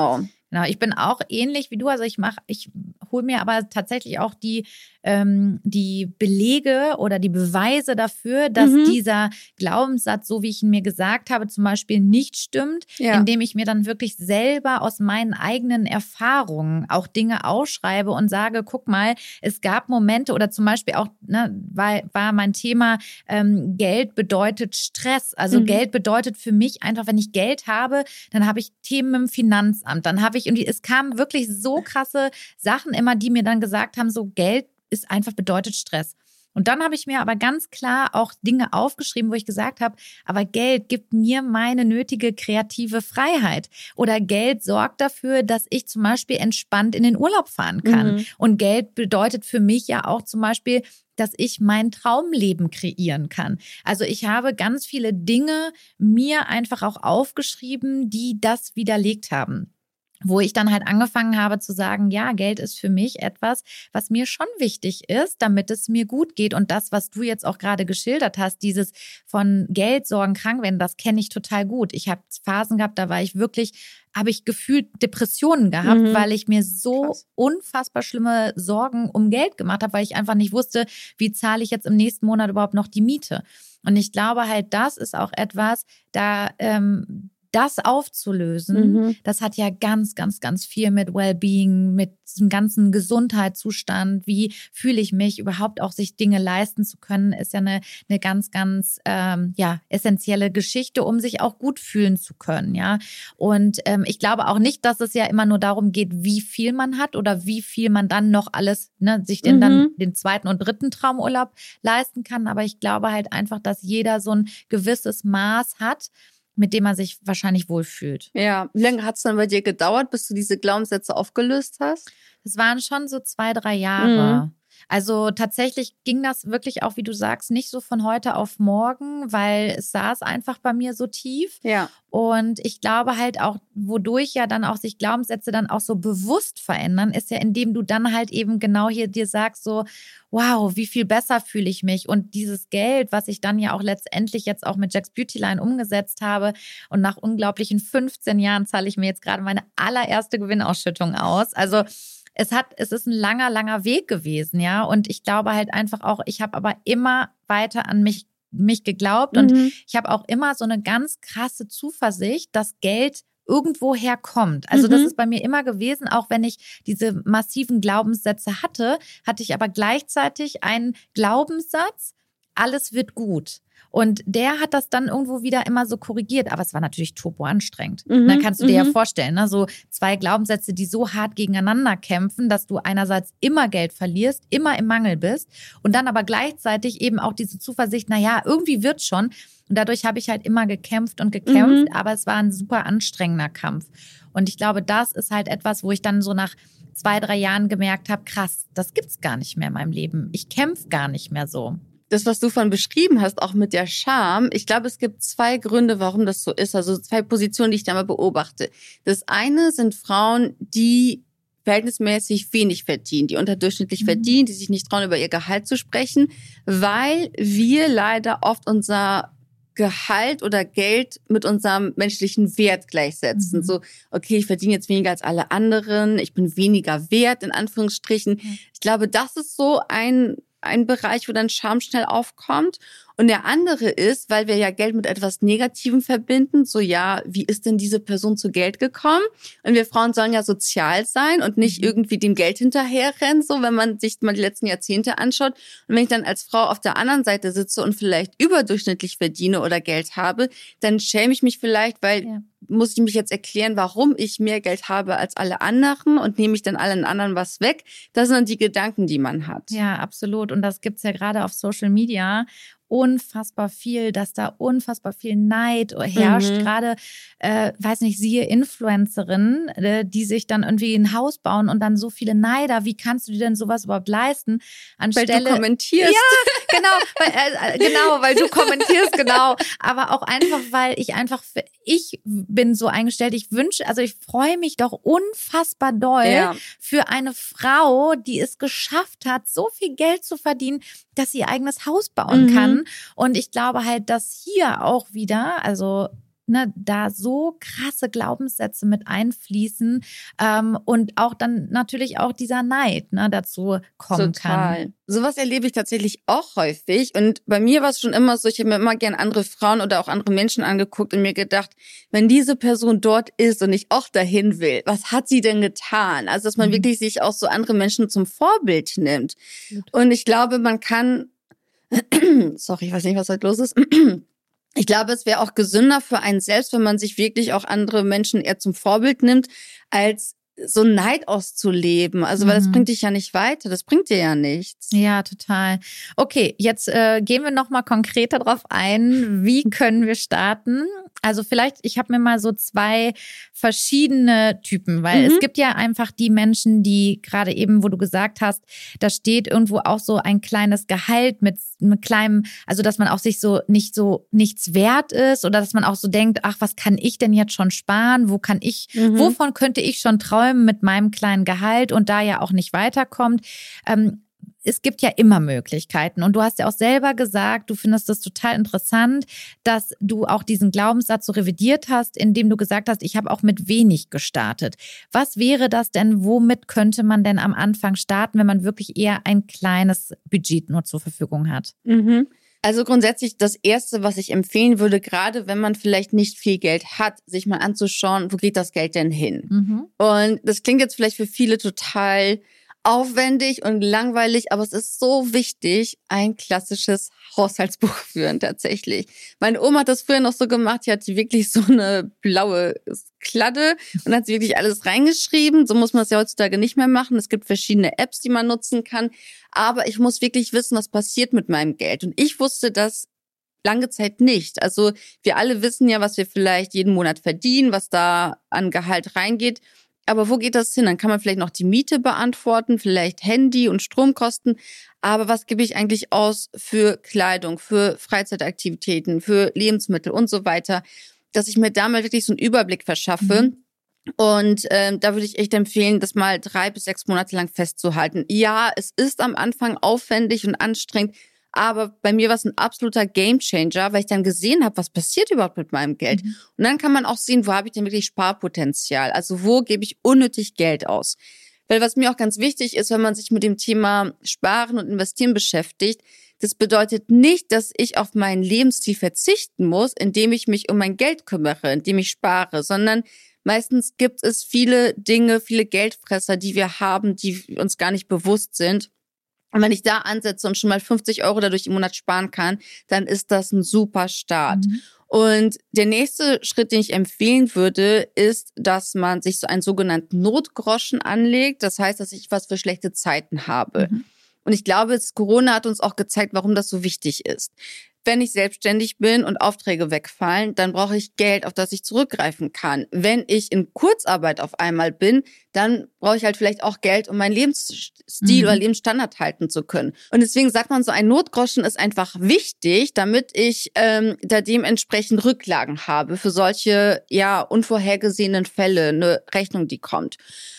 Genau, ich bin auch ähnlich wie du. Also ich mache, ich hole mir aber tatsächlich auch die, ähm, die Belege oder die Beweise dafür, dass mhm. dieser Glaubenssatz, so wie ich ihn mir gesagt habe, zum Beispiel nicht stimmt, ja. indem ich mir dann wirklich selber aus meinen eigenen Erfahrungen auch Dinge ausschreibe und sage, guck mal, es gab Momente oder zum Beispiel auch, ne, war, war mein Thema, ähm, Geld bedeutet Stress. Also mhm. Geld bedeutet für mich einfach, wenn ich Geld habe, dann habe ich Themen im Finanzamt, dann habe ich und es kamen wirklich so krasse Sachen immer, die mir dann gesagt haben, so Geld ist einfach bedeutet Stress. Und dann habe ich mir aber ganz klar auch Dinge aufgeschrieben, wo ich gesagt habe, aber Geld gibt mir meine nötige kreative Freiheit. Oder Geld sorgt dafür, dass ich zum Beispiel entspannt in den Urlaub fahren kann. Mhm. Und Geld bedeutet für mich ja auch zum Beispiel, dass ich mein Traumleben kreieren kann. Also ich habe ganz viele Dinge mir einfach auch aufgeschrieben, die das widerlegt haben. Wo ich dann halt angefangen habe zu sagen, ja, Geld ist für mich etwas, was mir schon wichtig ist, damit es mir gut geht. Und das, was du jetzt auch gerade geschildert hast, dieses von Geld sorgen, krank werden, das kenne ich total gut. Ich habe Phasen gehabt, da war ich wirklich, habe ich gefühlt Depressionen gehabt, mhm. weil ich mir so Krass. unfassbar schlimme Sorgen um Geld gemacht habe, weil ich einfach nicht wusste, wie zahle ich jetzt im nächsten Monat überhaupt noch die Miete. Und ich glaube halt, das ist auch etwas, da ähm, das aufzulösen, mhm. das hat ja ganz, ganz, ganz viel mit Wellbeing, mit diesem ganzen Gesundheitszustand, wie fühle ich mich, überhaupt auch sich Dinge leisten zu können, ist ja eine, eine ganz, ganz ähm, ja, essentielle Geschichte, um sich auch gut fühlen zu können, ja. Und ähm, ich glaube auch nicht, dass es ja immer nur darum geht, wie viel man hat oder wie viel man dann noch alles, ne, sich den, mhm. dann den zweiten und dritten Traumurlaub leisten kann, aber ich glaube halt einfach, dass jeder so ein gewisses Maß hat, mit dem man sich wahrscheinlich wohlfühlt. Ja, wie lange hat es dann bei dir gedauert, bis du diese Glaubenssätze aufgelöst hast? Das waren schon so zwei, drei Jahre. Mhm. Also tatsächlich ging das wirklich auch, wie du sagst, nicht so von heute auf morgen, weil es saß einfach bei mir so tief. Ja. Und ich glaube halt auch, wodurch ja dann auch sich Glaubenssätze dann auch so bewusst verändern, ist ja, indem du dann halt eben genau hier dir sagst so, wow, wie viel besser fühle ich mich. Und dieses Geld, was ich dann ja auch letztendlich jetzt auch mit Jack's Beautyline umgesetzt habe und nach unglaublichen fünfzehn Jahren zahle ich mir jetzt gerade meine allererste Gewinnausschüttung aus. Also Es hat, es ist ein langer, langer Weg gewesen, ja. Und ich glaube halt einfach auch, ich habe aber immer weiter an mich, mich geglaubt. Und mhm. ich habe auch immer so eine ganz krasse Zuversicht, dass Geld irgendwo herkommt. Also mhm. das ist bei mir immer gewesen, auch wenn ich diese massiven Glaubenssätze hatte, hatte ich aber gleichzeitig einen Glaubenssatz, alles wird gut. Und der hat das dann irgendwo wieder immer so korrigiert. Aber es war natürlich turbo anstrengend. Mhm, dann kannst du dir mhm. ja vorstellen, ne? So zwei Glaubenssätze, die so hart gegeneinander kämpfen, dass du einerseits immer Geld verlierst, immer im Mangel bist und dann aber gleichzeitig eben auch diese Zuversicht, na ja, irgendwie wird's schon. Und dadurch habe ich halt immer gekämpft und gekämpft, mhm. aber es war ein super anstrengender Kampf. Und ich glaube, das ist halt etwas, wo ich dann so nach zwei, drei Jahren gemerkt habe, krass, das gibt's gar nicht mehr in meinem Leben. Ich kämpfe gar nicht mehr so. Das, was du von beschrieben hast, auch mit der Scham, ich glaube, es gibt zwei Gründe, warum das so ist. Also zwei Positionen, die ich da mal beobachte. Das eine sind Frauen, die verhältnismäßig wenig verdienen, die unterdurchschnittlich mhm. verdienen, die sich nicht trauen, über ihr Gehalt zu sprechen, weil wir leider oft unser Gehalt oder Geld mit unserem menschlichen Wert gleichsetzen. Mhm. So, okay, ich verdiene jetzt weniger als alle anderen, ich bin weniger wert, in Anführungsstrichen. Mhm. Ich glaube, das ist so ein ein Bereich, wo dann Scham schnell aufkommt. Und der andere ist, weil wir ja Geld mit etwas Negativem verbinden, so ja, wie ist denn diese Person zu Geld gekommen? Und wir Frauen sollen ja sozial sein und nicht irgendwie dem Geld hinterherrennen, so wenn man sich mal die letzten Jahrzehnte anschaut. Und wenn ich dann als Frau auf der anderen Seite sitze und vielleicht überdurchschnittlich verdiene oder Geld habe, dann schäme ich mich vielleicht, weil ja. muss ich mich jetzt erklären, warum ich mehr Geld habe als alle anderen und nehme ich dann allen anderen was weg? Das sind die Gedanken, die man hat. Ja, absolut. Und das gibt's ja gerade auf Social Media unfassbar viel, dass da unfassbar viel Neid herrscht. Mhm. Gerade, äh, weiß nicht, siehe Influencerinnen, äh, die sich dann irgendwie ein Haus bauen und dann so viele Neider. Wie kannst du dir denn sowas überhaupt leisten? Anstelle, weil du kommentierst. Ja, genau, weil, äh, genau, weil du kommentierst, genau. Aber auch einfach, weil ich einfach, ich bin so eingestellt, ich wünsche, also ich freue mich doch unfassbar doll ja. für eine Frau, die es geschafft hat, so viel Geld zu verdienen, dass sie ihr eigenes Haus bauen mhm. kann. Und ich glaube halt, dass hier auch wieder, also ne, da so krasse Glaubenssätze mit einfließen ähm, und auch dann natürlich auch dieser Neid ne, dazu kommen Total. kann. Sowas erlebe ich tatsächlich auch häufig. Und bei mir war es schon immer so, ich habe mir immer gern andere Frauen oder auch andere Menschen angeguckt und mir gedacht, wenn diese Person dort ist und ich auch dahin will, was hat sie denn getan? Also, dass man mhm. wirklich sich auch so andere Menschen zum Vorbild nimmt. Gut. Und ich glaube, man kann, sorry, ich weiß nicht, was heute los ist. Ich glaube, es wäre auch gesünder für einen selbst, wenn man sich wirklich auch andere Menschen eher zum Vorbild nimmt, als so Neid auszuleben. Also, weil mhm. das bringt dich ja nicht weiter. Das bringt dir ja nichts. Ja, total. Okay, jetzt äh, gehen wir noch mal konkreter drauf ein. Wie können wir starten? Also vielleicht, ich habe mir mal so zwei verschiedene Typen, weil mhm. es gibt ja einfach die Menschen, die gerade eben, wo du gesagt hast, da steht irgendwo auch so ein kleines Gehalt mit einem kleinen, also dass man auch sich so nicht so nichts wert ist oder dass man auch so denkt, ach, was kann ich denn jetzt schon sparen? Wo kann ich, mhm. wovon könnte ich schon träumen mit meinem kleinen Gehalt und da ja auch nicht weiterkommt? Ähm, Es gibt ja immer Möglichkeiten. Und du hast ja auch selber gesagt, du findest das total interessant, dass du auch diesen Glaubenssatz so revidiert hast, indem du gesagt hast, ich habe auch mit wenig gestartet. Was wäre das denn? Womit könnte man denn am Anfang starten, wenn man wirklich eher ein kleines Budget nur zur Verfügung hat? Mhm. Also grundsätzlich das Erste, was ich empfehlen würde, gerade wenn man vielleicht nicht viel Geld hat, sich mal anzuschauen, wo geht das Geld denn hin? Mhm. Und das klingt jetzt vielleicht für viele total aufwendig und langweilig, aber es ist so wichtig, ein klassisches Haushaltsbuch führen tatsächlich. Meine Oma hat das früher noch so gemacht, die hatte wirklich so eine blaue Kladde und hat sie wirklich alles reingeschrieben. So muss man es ja heutzutage nicht mehr machen. Es gibt verschiedene Apps, die man nutzen kann, aber ich muss wirklich wissen, was passiert mit meinem Geld. Und ich wusste das lange Zeit nicht. Also wir alle wissen ja, was wir vielleicht jeden Monat verdienen, was da an Gehalt reingeht. Aber wo geht das hin? Dann kann man vielleicht noch die Miete beantworten, vielleicht Handy und Stromkosten. Aber was gebe ich eigentlich aus für Kleidung, für Freizeitaktivitäten, für Lebensmittel und so weiter, dass ich mir da mal wirklich so einen Überblick verschaffe. Mhm. Und ähm, da würde ich echt empfehlen, das mal drei bis sechs Monate lang festzuhalten. Ja, es ist am Anfang aufwendig und anstrengend, aber bei mir war es ein absoluter Gamechanger, weil ich dann gesehen habe, was passiert überhaupt mit meinem Geld. Mhm. Und dann kann man auch sehen, wo habe ich denn wirklich Sparpotenzial? Also wo gebe ich unnötig Geld aus? Weil was mir auch ganz wichtig ist, wenn man sich mit dem Thema Sparen und Investieren beschäftigt, das bedeutet nicht, dass ich auf meinen Lebensstil verzichten muss, indem ich mich um mein Geld kümmere, indem ich spare, sondern meistens gibt es viele Dinge, viele Geldfresser, die wir haben, die uns gar nicht bewusst sind. Und wenn ich da ansetze und schon mal fünfzig Euro dadurch im Monat sparen kann, dann ist das ein super Start. Mhm. Und der nächste Schritt, den ich empfehlen würde, ist, dass man sich so einen sogenannten Notgroschen anlegt. Das heißt, dass ich was für schlechte Zeiten habe. Mhm. Und ich glaube, Corona hat uns auch gezeigt, warum das so wichtig ist. Wenn ich selbstständig bin und Aufträge wegfallen, dann brauche ich Geld, auf das ich zurückgreifen kann. Wenn ich in Kurzarbeit auf einmal bin, dann brauche ich halt vielleicht auch Geld, um meinen Lebensstil mhm. oder Lebensstandard halten zu können. Und deswegen sagt man so, ein Notgroschen ist einfach wichtig, damit ich ähm, da dementsprechend Rücklagen habe für solche ja unvorhergesehenen Fälle, eine Rechnung, die kommt.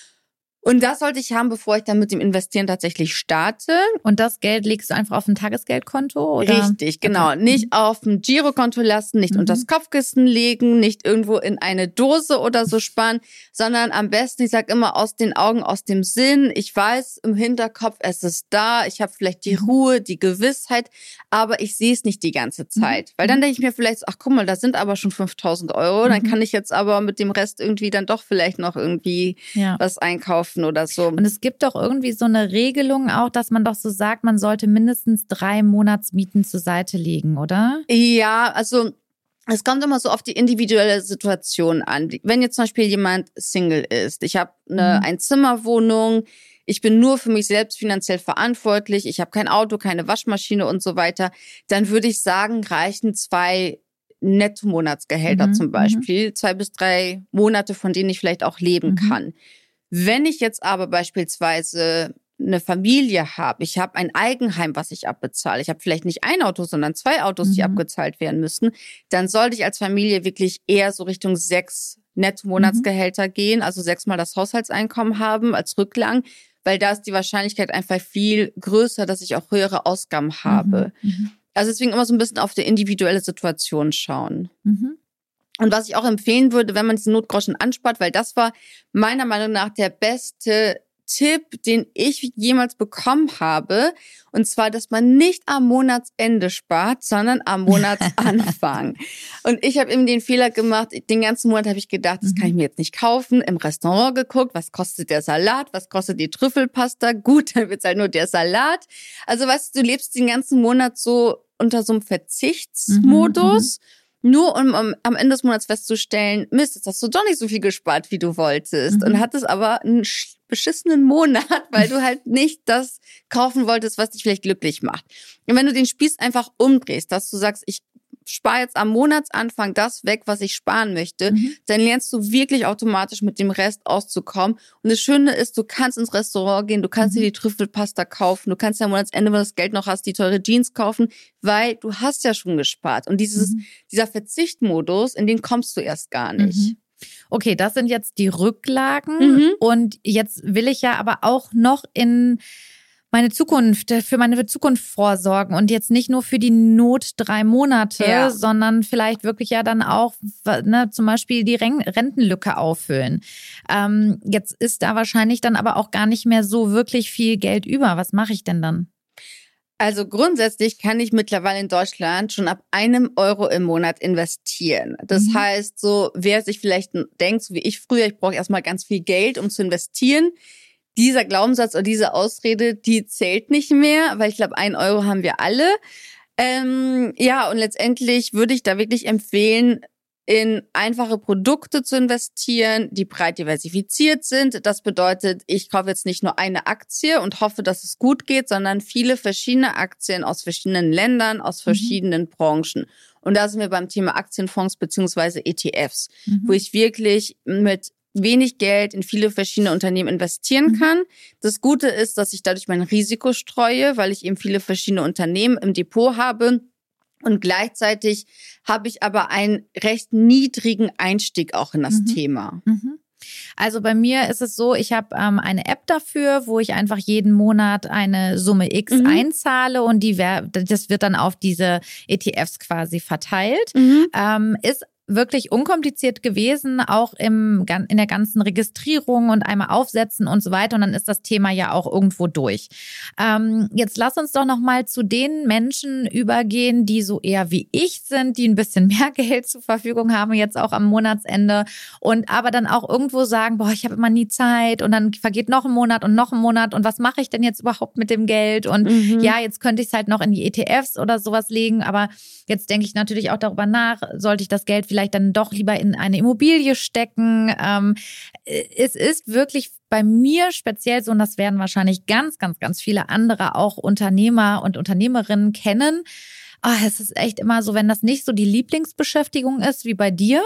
Und das sollte ich haben, bevor ich dann mit dem Investieren tatsächlich starte. Und das Geld legst du einfach auf ein Tagesgeldkonto, oder? Richtig, genau. Okay. Nicht auf ein Girokonto lassen, nicht mhm. unter das Kopfkissen legen, nicht irgendwo in eine Dose oder so sparen, sondern am besten, ich sag immer, aus den Augen, aus dem Sinn. Ich weiß im Hinterkopf, es ist da, ich habe vielleicht die Ruhe, die Gewissheit, aber ich sehe es nicht die ganze Zeit. Mhm. Weil dann denke ich mir vielleicht, ach guck mal, da sind aber schon fünftausend Euro, mhm. dann kann ich jetzt aber mit dem Rest irgendwie dann doch vielleicht noch irgendwie ja. was einkaufen oder so. Und es gibt doch irgendwie so eine Regelung auch, dass man doch so sagt, man sollte mindestens drei Monatsmieten zur Seite legen, oder? Ja, also es kommt immer so auf die individuelle Situation an. Wenn jetzt zum Beispiel jemand Single ist, ich habe eine mhm. Einzimmerwohnung, ich bin nur für mich selbst finanziell verantwortlich, ich habe kein Auto, keine Waschmaschine und so weiter, dann würde ich sagen, reichen zwei Netto-Monatsgehälter mhm. zum Beispiel, mhm. zwei bis drei Monate, von denen ich vielleicht auch leben mhm. kann. Wenn ich jetzt aber beispielsweise eine Familie habe, ich habe ein Eigenheim, was ich abbezahle, ich habe vielleicht nicht ein Auto, sondern zwei Autos, die mhm. abgezahlt werden müssen, dann sollte ich als Familie wirklich eher so Richtung sechs Netto-Monatsgehälter mhm. gehen, also sechsmal das Haushaltseinkommen haben als Rücklagen, weil da ist die Wahrscheinlichkeit einfach viel größer, dass ich auch höhere Ausgaben habe. Mhm. Mhm. Also deswegen immer so ein bisschen auf die individuelle Situation schauen. Mhm. Und was ich auch empfehlen würde, wenn man diesen Notgroschen anspart, weil das war meiner Meinung nach der beste Tipp, den ich jemals bekommen habe. Und zwar, dass man nicht am Monatsende spart, sondern am Monatsanfang. Und ich habe eben den Fehler gemacht, den ganzen Monat habe ich gedacht, das kann ich mir jetzt nicht kaufen. Im Restaurant geguckt, was kostet der Salat, was kostet die Trüffelpasta? Gut, dann wird's halt nur der Salat. Also weißt du, du lebst den ganzen Monat so unter so einem Verzichtsmodus. Mhm, nur um, um am Ende des Monats festzustellen, Mist, jetzt hast du doch nicht so viel gespart, wie du wolltest. Mhm. Und hattest aber einen beschissenen Monat, weil du halt nicht das kaufen wolltest, was dich vielleicht glücklich macht. Und wenn du den Spieß einfach umdrehst, dass du sagst, ich spare jetzt am Monatsanfang das weg, was ich sparen möchte, mhm. dann lernst du wirklich automatisch mit dem Rest auszukommen. Und das Schöne ist, du kannst ins Restaurant gehen, du kannst mhm. dir die Trüffelpasta kaufen, du kannst ja am Monatsende, wenn du das Geld noch hast, die teure Jeans kaufen, weil du hast ja schon gespart. Und dieses mhm. dieser Verzichtmodus, in den kommst du erst gar nicht. Mhm. Okay, das sind jetzt die Rücklagen. Mhm. Und jetzt will ich ja aber auch noch in meine Zukunft, für meine Zukunft vorsorgen und jetzt nicht nur für die Not drei Monate, ja. sondern vielleicht wirklich ja dann auch, ne, zum Beispiel die Rentenlücke auffüllen. Ähm, jetzt ist da wahrscheinlich dann aber auch gar nicht mehr so wirklich viel Geld über. Was mache ich denn dann? Also grundsätzlich kann ich mittlerweile in Deutschland schon ab einem Euro im Monat investieren. Das mhm. heißt, so wer sich vielleicht denkt, so wie ich früher, ich brauche erstmal ganz viel Geld, um zu investieren. Dieser Glaubenssatz oder diese Ausrede, die zählt nicht mehr, weil ich glaube, ein Euro haben wir alle. Ähm, ja, und letztendlich würde ich da wirklich empfehlen, in einfache Produkte zu investieren, die breit diversifiziert sind. Das bedeutet, ich kaufe jetzt nicht nur eine Aktie und hoffe, dass es gut geht, sondern viele verschiedene Aktien aus verschiedenen Ländern, aus verschiedenen mhm. Branchen. Und da sind wir beim Thema Aktienfonds beziehungsweise E T Fs, mhm. wo ich wirklich mit wenig Geld in viele verschiedene Unternehmen investieren kann. Das Gute ist, dass ich dadurch mein Risiko streue, weil ich eben viele verschiedene Unternehmen im Depot habe. Und gleichzeitig habe ich aber einen recht niedrigen Einstieg auch in das mhm. Thema. Mhm. Also bei mir ist es so, ich habe ähm, eine App dafür, wo ich einfach jeden Monat eine Summe X mhm. einzahle und die wär, das wird dann auf diese E T Fs quasi verteilt. Mhm. Ähm, ist wirklich unkompliziert gewesen, auch im, in der ganzen Registrierung und einmal aufsetzen und so weiter. Und dann ist das Thema ja auch irgendwo durch. Ähm, jetzt lass uns doch noch mal zu den Menschen übergehen, die so eher wie ich sind, die ein bisschen mehr Geld zur Verfügung haben, jetzt auch am Monatsende und aber dann auch irgendwo sagen, boah, ich habe immer nie Zeit und dann vergeht noch ein Monat und noch ein Monat und was mache ich denn jetzt überhaupt mit dem Geld? Und mhm. ja, jetzt könnte ich es halt noch in die E T Fs oder sowas legen, aber jetzt denke ich natürlich auch darüber nach, sollte ich das Geld vielleicht vielleicht dann doch lieber in eine Immobilie stecken. Ähm, es ist wirklich bei mir speziell so, und das werden wahrscheinlich ganz, ganz, ganz viele andere auch Unternehmer und Unternehmerinnen kennen. Oh, es ist echt immer so, wenn das nicht so die Lieblingsbeschäftigung ist wie bei dir,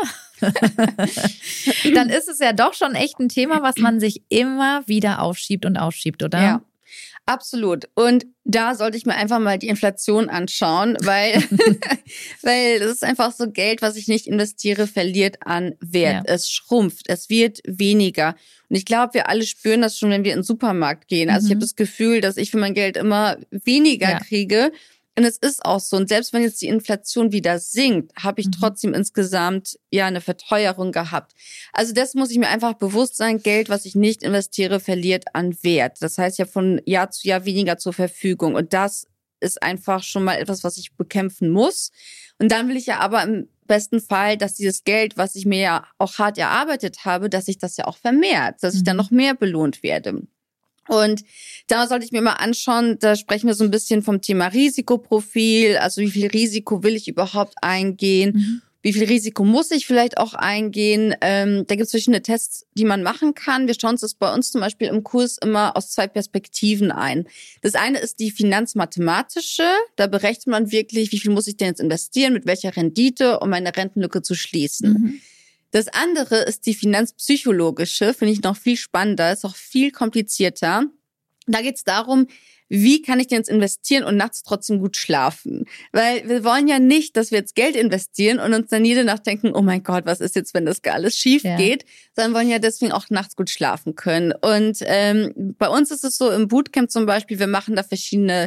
dann ist es ja doch schon echt ein Thema, was man sich immer wieder aufschiebt und aufschiebt, oder? Ja. Absolut. Und da sollte ich mir einfach mal die Inflation anschauen, weil, weil das ist einfach so Geld, was ich nicht investiere, verliert an Wert. Ja. Es schrumpft, es wird weniger. Und ich glaube, wir alle spüren das schon, wenn wir in den Supermarkt gehen. Also mhm. ich habe das Gefühl, dass ich für mein Geld immer weniger ja. kriege. Und es ist auch so. Und selbst wenn jetzt die Inflation wieder sinkt, habe ich mhm. trotzdem insgesamt ja eine Verteuerung gehabt. Also das muss ich mir einfach bewusst sein. Geld, was ich nicht investiere, verliert an Wert. Das heißt ja von Jahr zu Jahr weniger zur Verfügung. Und das ist einfach schon mal etwas, was ich bekämpfen muss. Und dann will ich ja aber im besten Fall, dass dieses Geld, was ich mir ja auch hart erarbeitet habe, dass ich das ja auch vermehrt, dass ich dann noch mehr belohnt werde. Und da sollte ich mir mal anschauen, da sprechen wir so ein bisschen vom Thema Risikoprofil, also wie viel Risiko will ich überhaupt eingehen, mhm. wie viel Risiko muss ich vielleicht auch eingehen. Ähm, da gibt es verschiedene Tests, die man machen kann. Wir schauen uns das bei uns zum Beispiel im Kurs immer aus zwei Perspektiven ein. Das eine ist die finanzmathematische, da berechnet man wirklich, wie viel muss ich denn jetzt investieren, mit welcher Rendite, um meine Rentenlücke zu schließen. Mhm. Das andere ist die finanzpsychologische, finde ich noch viel spannender, ist auch viel komplizierter. Da geht es darum, wie kann ich denn jetzt investieren und nachts trotzdem gut schlafen? Weil wir wollen ja nicht, dass wir jetzt Geld investieren und uns dann jede Nacht denken, oh mein Gott, was ist jetzt, wenn das alles schief ja. geht? Sondern wollen ja deswegen auch nachts gut schlafen können. Und ähm, bei uns ist es so, im Bootcamp zum Beispiel, wir machen da verschiedene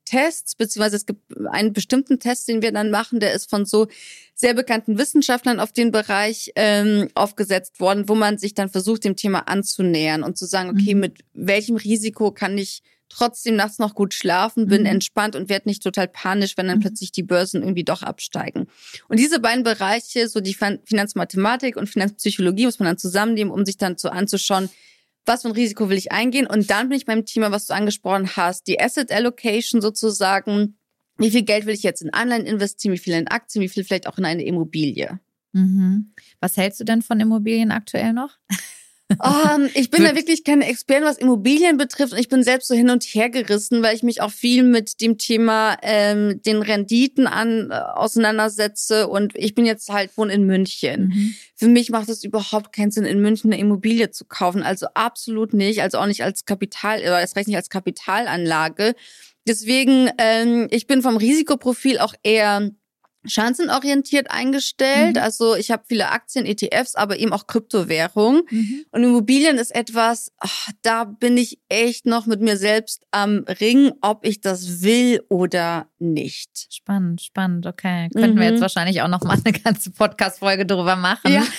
Tests, beziehungsweise es gibt einen bestimmten Test, den wir dann machen, der ist von so sehr bekannten Wissenschaftlern auf den Bereich ähm, aufgesetzt worden, wo man sich dann versucht, dem Thema anzunähern und zu sagen, okay, mhm. mit welchem Risiko kann ich trotzdem nachts noch gut schlafen, bin mhm. entspannt und werde nicht total panisch, wenn dann mhm. plötzlich die Börsen irgendwie doch absteigen. Und diese beiden Bereiche, so die Finanzmathematik und Finanzpsychologie, muss man dann zusammennehmen, um sich dann so anzuschauen, was für ein Risiko will ich eingehen. Und dann bin ich beim Thema, was du angesprochen hast, die Asset Allocation sozusagen. Wie viel Geld will ich jetzt in Anleihen investieren, wie viel in Aktien, wie viel vielleicht auch in eine Immobilie. Mhm. Was hältst du denn von Immobilien aktuell noch? Um, ich bin da wirklich keine Expertin, was Immobilien betrifft. Und ich bin selbst so hin und her gerissen, weil ich mich auch viel mit dem Thema ähm, den Renditen an äh, auseinandersetze. Und ich bin jetzt halt wohne in München. Mhm. Für mich macht es überhaupt keinen Sinn, in München eine Immobilie zu kaufen. Also absolut nicht. Also auch nicht als Kapital, oder erst recht nicht als Kapitalanlage. Deswegen, ähm, ich bin vom Risikoprofil auch eher chancenorientiert eingestellt. Mhm. Also ich habe viele Aktien, E T Fs, aber eben auch Kryptowährung. Mhm. Und Immobilien ist etwas, ach, da bin ich echt noch mit mir selbst am Ringen, ob ich das will oder nicht. Spannend, spannend, okay. Könnten mhm. wir jetzt wahrscheinlich auch noch mal eine ganze Podcast-Folge drüber machen. Ja.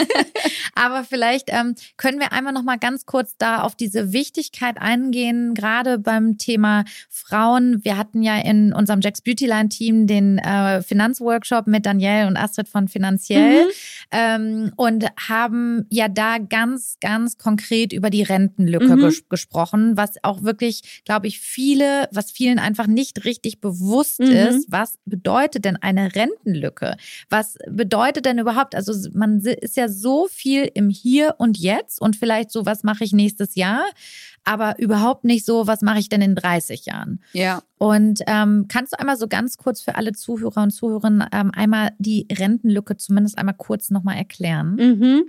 Aber vielleicht ähm, können wir einmal noch mal ganz kurz da auf diese Wichtigkeit eingehen, gerade beim Thema Frauen. Wir hatten ja in unserem Jack's Beautyline-Team den äh, Finanzworkshop mit Danielle und Astrid von Finanziell mhm. ähm, und haben ja da ganz, ganz konkret über die Rentenlücke mhm. ges- gesprochen, was auch wirklich, glaube ich, viele, was vielen einfach nicht richtig bewusst mhm. ist. Was bedeutet denn eine Rentenlücke? Was bedeutet denn überhaupt? Also man ist ja so viel im Hier und Jetzt und vielleicht so, was mache ich nächstes Jahr, aber überhaupt nicht so, was mache ich denn in dreißig Jahren? Ja. Und ähm, kannst du einmal so ganz kurz für alle Zuhörer und Zuhörerinnen ähm, einmal die Rentenlücke zumindest einmal kurz nochmal erklären? Mhm.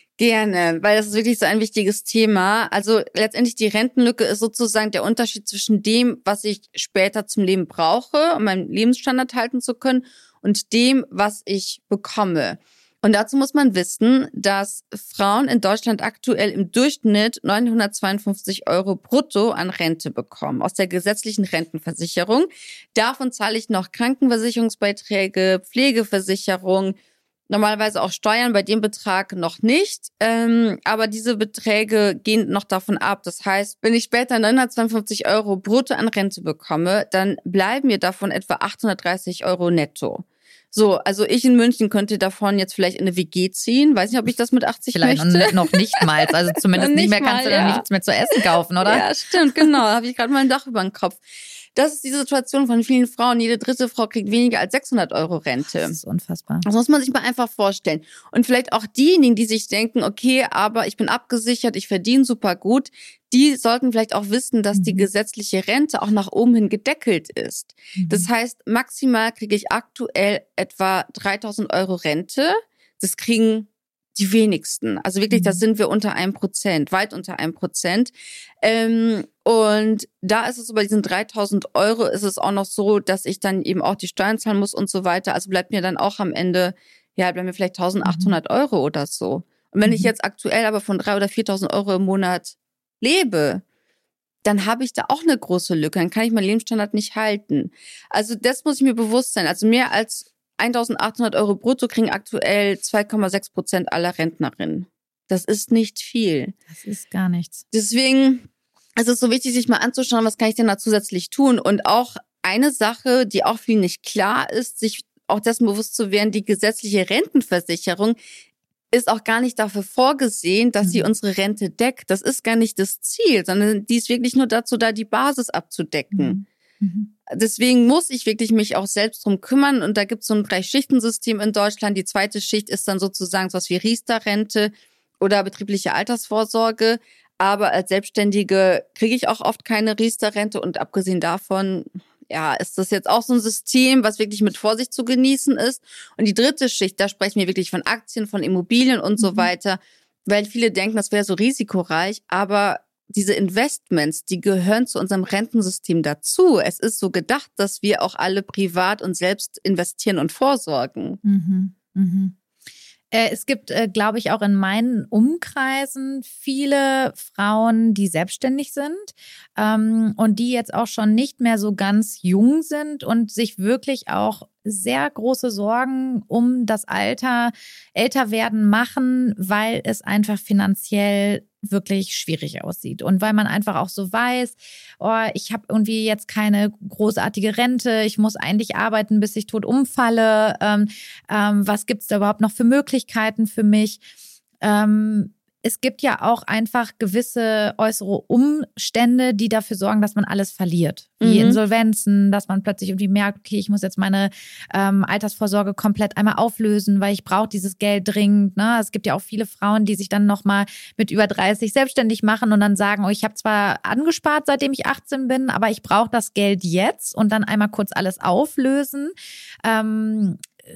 Gerne, weil das ist wirklich so ein wichtiges Thema. Also letztendlich die Rentenlücke ist sozusagen der Unterschied zwischen dem, was ich später zum Leben brauche, um meinen Lebensstandard halten zu können, und dem, was ich bekomme. Und dazu muss man wissen, dass Frauen in Deutschland aktuell im Durchschnitt neunhundertzweiundfünfzig Euro brutto an Rente bekommen aus der gesetzlichen Rentenversicherung. Davon zahle ich noch Krankenversicherungsbeiträge, Pflegeversicherung, normalerweise auch Steuern, bei dem Betrag noch nicht. Ähm, aber diese Beträge gehen noch davon ab. Das heißt, wenn ich später neunhundertzweiundfünfzig Euro brutto an Rente bekomme, dann bleiben mir davon etwa achthundertdreißig Euro netto. So, also ich in München könnte davon jetzt vielleicht in eine W G ziehen. Weiß nicht, ob ich das mit achtzig vielleicht möchte. Vielleicht noch nicht mal. Also zumindest nicht mehr, kannst mal, du dann ja. nichts mehr zu essen kaufen, oder? Ja, stimmt, genau. Da habe ich gerade mal ein Dach über den Kopf. Das ist die Situation von vielen Frauen. Jede dritte Frau kriegt weniger als sechshundert Euro Rente. Das ist unfassbar. Das muss man sich mal einfach vorstellen. Und vielleicht auch diejenigen, die sich denken, okay, aber ich bin abgesichert, ich verdiene super gut, die sollten vielleicht auch wissen, dass mhm. die gesetzliche Rente auch nach oben hin gedeckelt ist. Mhm. Das heißt, maximal kriege ich aktuell etwa dreitausend Euro Rente. Das kriegen die wenigsten. Also wirklich, mhm. da sind wir unter einem Prozent, weit unter einem Prozent. Ähm, und da ist es so, bei diesen dreitausend Euro ist es auch noch so, dass ich dann eben auch die Steuern zahlen muss und so weiter. Also bleibt mir dann auch am Ende, ja, bleiben mir vielleicht eintausendachthundert mhm. Euro oder so. Und wenn mhm. ich jetzt aktuell aber von dreitausend oder viertausend Euro im Monat lebe, dann habe ich da auch eine große Lücke. Dann kann ich meinen Lebensstandard nicht halten. Also das muss ich mir bewusst sein. Also mehr als eintausendachthundert Euro brutto kriegen aktuell zwei Komma sechs Prozent aller Rentnerinnen. Das ist nicht viel. Das ist gar nichts. Deswegen ist es so wichtig, sich mal anzuschauen, was kann ich denn da zusätzlich tun. Und auch eine Sache, die auch viel nicht klar ist, sich auch dessen bewusst zu werden, die gesetzliche Rentenversicherung ist auch gar nicht dafür vorgesehen, dass mhm. sie unsere Rente deckt. Das ist gar nicht das Ziel, sondern die ist wirklich nur dazu da, die Basis abzudecken. Mhm. Mhm. Deswegen muss ich wirklich mich auch selbst drum kümmern. Und da gibt es so ein Drei-Schichten-System in Deutschland. Die zweite Schicht ist dann sozusagen sowas wie Riester-Rente oder betriebliche Altersvorsorge. Aber als Selbstständige kriege ich auch oft keine Riester-Rente. Und abgesehen davon, ja, ist das jetzt auch so ein System, was wirklich mit Vorsicht zu genießen ist. Und die dritte Schicht, da sprechen wir wirklich von Aktien, von Immobilien und mhm. so weiter. Weil viele denken, das wäre so risikoreich. Aber diese Investments, die gehören zu unserem Rentensystem dazu. Es ist so gedacht, dass wir auch alle privat und selbst investieren und vorsorgen. Mhm. Mhm. Äh, es gibt, äh, glaube ich, auch in meinen Umkreisen viele Frauen, die selbstständig sind ähm, und die jetzt auch schon nicht mehr so ganz jung sind und sich wirklich auch sehr große Sorgen um das Alter, Älterwerden machen, weil es einfach finanziell wirklich schwierig aussieht. Und weil man einfach auch so weiß, oh, ich habe irgendwie jetzt keine großartige Rente, ich muss eigentlich arbeiten, bis ich tot umfalle. Ähm, ähm, was gibt's da überhaupt noch für Möglichkeiten für mich? Ähm, es gibt ja auch einfach gewisse äußere Umstände, die dafür sorgen, dass man alles verliert. Wie Mhm. Insolvenzen, dass man plötzlich irgendwie merkt, okay, ich muss jetzt meine ähm, Altersvorsorge komplett einmal auflösen, weil ich brauche dieses Geld dringend. Ne? Es gibt ja auch viele Frauen, die sich dann nochmal mit über dreißig selbstständig machen und dann sagen, oh, ich habe zwar angespart, seitdem ich achtzehn bin, aber ich brauche das Geld jetzt und dann einmal kurz alles auflösen. Ähm,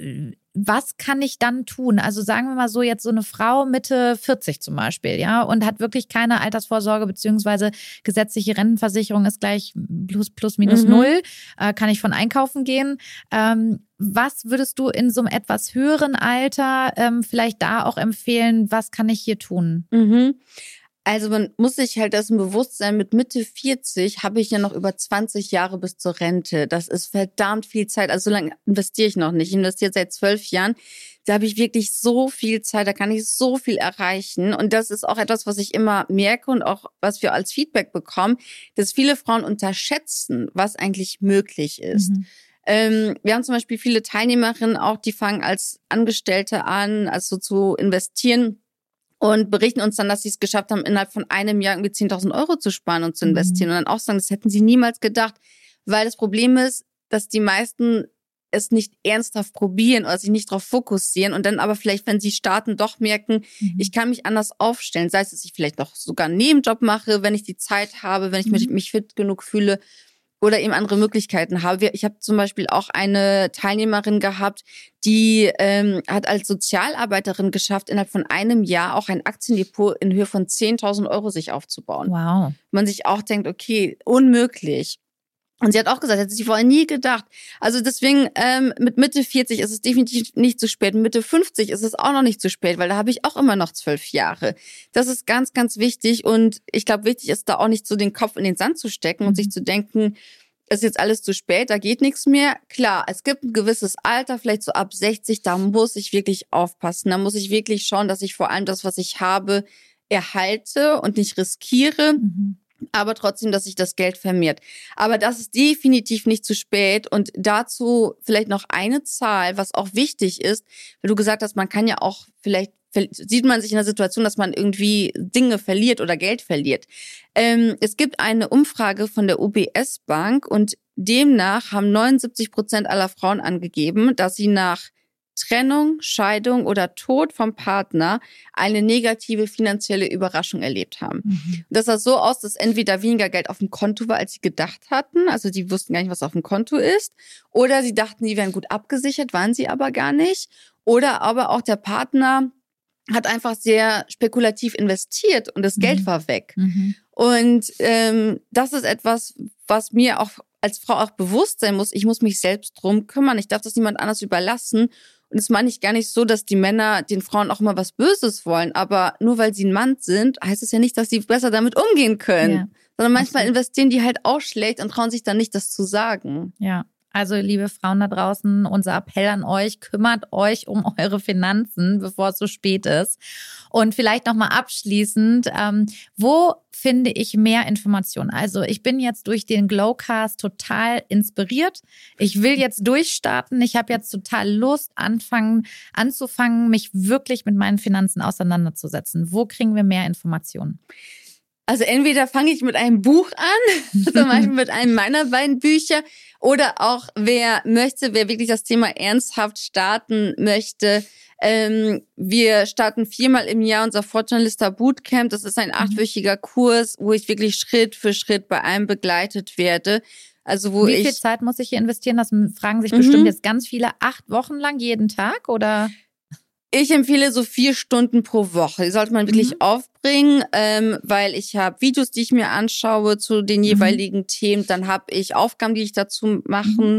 Was kann ich dann tun? Also sagen wir mal so, jetzt so eine Frau Mitte vierzig zum Beispiel, ja, und hat wirklich keine Altersvorsorge beziehungsweise gesetzliche Rentenversicherung ist gleich plus, plus minus Mhm. null, äh, kann ich von einkaufen gehen. Ähm, was würdest du in so einem etwas höheren Alter ähm, vielleicht da auch empfehlen? Was kann ich hier tun? Mhm. Also man muss sich halt dessen bewusst sein, mit Mitte vierzig habe ich ja noch über zwanzig Jahre bis zur Rente. Das ist verdammt viel Zeit. Also so lange investiere ich noch nicht. Ich investiere seit zwölf Jahren. Da habe ich wirklich so viel Zeit, da kann ich so viel erreichen. Und das ist auch etwas, was ich immer merke und auch was wir als Feedback bekommen, dass viele Frauen unterschätzen, was eigentlich möglich ist. Mhm. Ähm, wir haben zum Beispiel viele Teilnehmerinnen auch, die fangen als Angestellte an, also zu investieren. Und berichten uns dann, dass sie es geschafft haben, innerhalb von einem Jahr irgendwie zehntausend Euro zu sparen und zu investieren. Mhm. Und dann auch sagen, das hätten sie niemals gedacht. Weil das Problem ist, dass die meisten es nicht ernsthaft probieren oder sich nicht darauf fokussieren und dann aber vielleicht, wenn sie starten, doch merken, mhm. ich kann mich anders aufstellen. Sei es, dass ich vielleicht noch sogar einen Nebenjob mache, wenn ich die Zeit habe, wenn ich mhm. mich fit genug fühle. Oder eben andere Möglichkeiten habe. Ich habe zum Beispiel auch eine Teilnehmerin gehabt, die ähm, hat als Sozialarbeiterin geschafft, innerhalb von einem Jahr auch ein Aktiendepot in Höhe von zehntausend Euro sich aufzubauen. Wow. Man sich auch denkt, okay, unmöglich. Und sie hat auch gesagt, hätte sie vorher nie gedacht. Also deswegen, ähm, mit Mitte vierzig ist es definitiv nicht zu spät. Mit Mitte fünfzig ist es auch noch nicht zu spät, weil da habe ich auch immer noch zwölf Jahre. Das ist ganz, ganz wichtig. Und ich glaube, wichtig ist da auch nicht so den Kopf in den Sand zu stecken und mhm. sich zu denken, ist jetzt alles zu spät, da geht nichts mehr. Klar, es gibt ein gewisses Alter, vielleicht so ab sechzig, da muss ich wirklich aufpassen. Da muss ich wirklich schauen, dass ich vor allem das, was ich habe, erhalte und nicht riskiere. Mhm. Aber trotzdem, dass sich das Geld vermehrt. Aber das ist definitiv nicht zu spät. Und dazu vielleicht noch eine Zahl, was auch wichtig ist, weil du gesagt hast, man kann ja auch vielleicht, sieht man sich in der Situation, dass man irgendwie Dinge verliert oder Geld verliert. Ähm, es gibt eine Umfrage von der U B S Bank und demnach haben neunundsiebzig Prozent aller Frauen angegeben, dass sie nach Trennung, Scheidung oder Tod vom Partner eine negative finanzielle Überraschung erlebt haben. Mhm. Das sah so aus, dass entweder weniger Geld auf dem Konto war, als sie gedacht hatten. Also die wussten gar nicht, was auf dem Konto ist. Oder sie dachten, die wären gut abgesichert, waren sie aber gar nicht. Oder aber auch der Partner hat einfach sehr spekulativ investiert und das mhm. Geld war weg. Mhm. Und ähm, das ist etwas, was mir auch als Frau auch bewusst sein muss. Ich muss mich selbst drum kümmern. Ich darf das niemand anders überlassen. Und das meine ich gar nicht so, dass die Männer den Frauen auch immer was Böses wollen. Aber nur weil sie ein Mann sind, heißt es ja nicht, dass sie besser damit umgehen können. Ja. Sondern manchmal okay. investieren die halt auch schlecht und trauen sich dann nicht, das zu sagen. Ja. Also, liebe Frauen da draußen, unser Appell an euch, kümmert euch um eure Finanzen, bevor es so spät ist. Und vielleicht nochmal abschließend, ähm, wo finde ich mehr Informationen? Also, ich bin jetzt durch den Glowcast total inspiriert. Ich will jetzt durchstarten. Ich habe jetzt total Lust, anfangen, anzufangen, mich wirklich mit meinen Finanzen auseinanderzusetzen. Wo kriegen wir mehr Informationen? Also entweder fange ich mit einem Buch an, zum Beispiel mit einem meiner beiden Bücher, oder auch wer möchte, wer wirklich das Thema ernsthaft starten möchte. Ähm, wir starten viermal im Jahr unser Fortune-Lister Bootcamp. Das ist ein achtwöchiger Kurs, wo ich wirklich Schritt für Schritt bei allem begleitet werde. Also wo Wie ich viel Zeit muss ich hier investieren? Das fragen sich bestimmt mhm. jetzt ganz viele. Acht Wochen lang jeden Tag oder? Ich empfehle so vier Stunden pro Woche. Die sollte man wirklich mhm. aufbringen, ähm, weil ich habe Videos, die ich mir anschaue zu den jeweiligen mhm. Themen. Dann habe ich Aufgaben, die ich dazu machen mhm.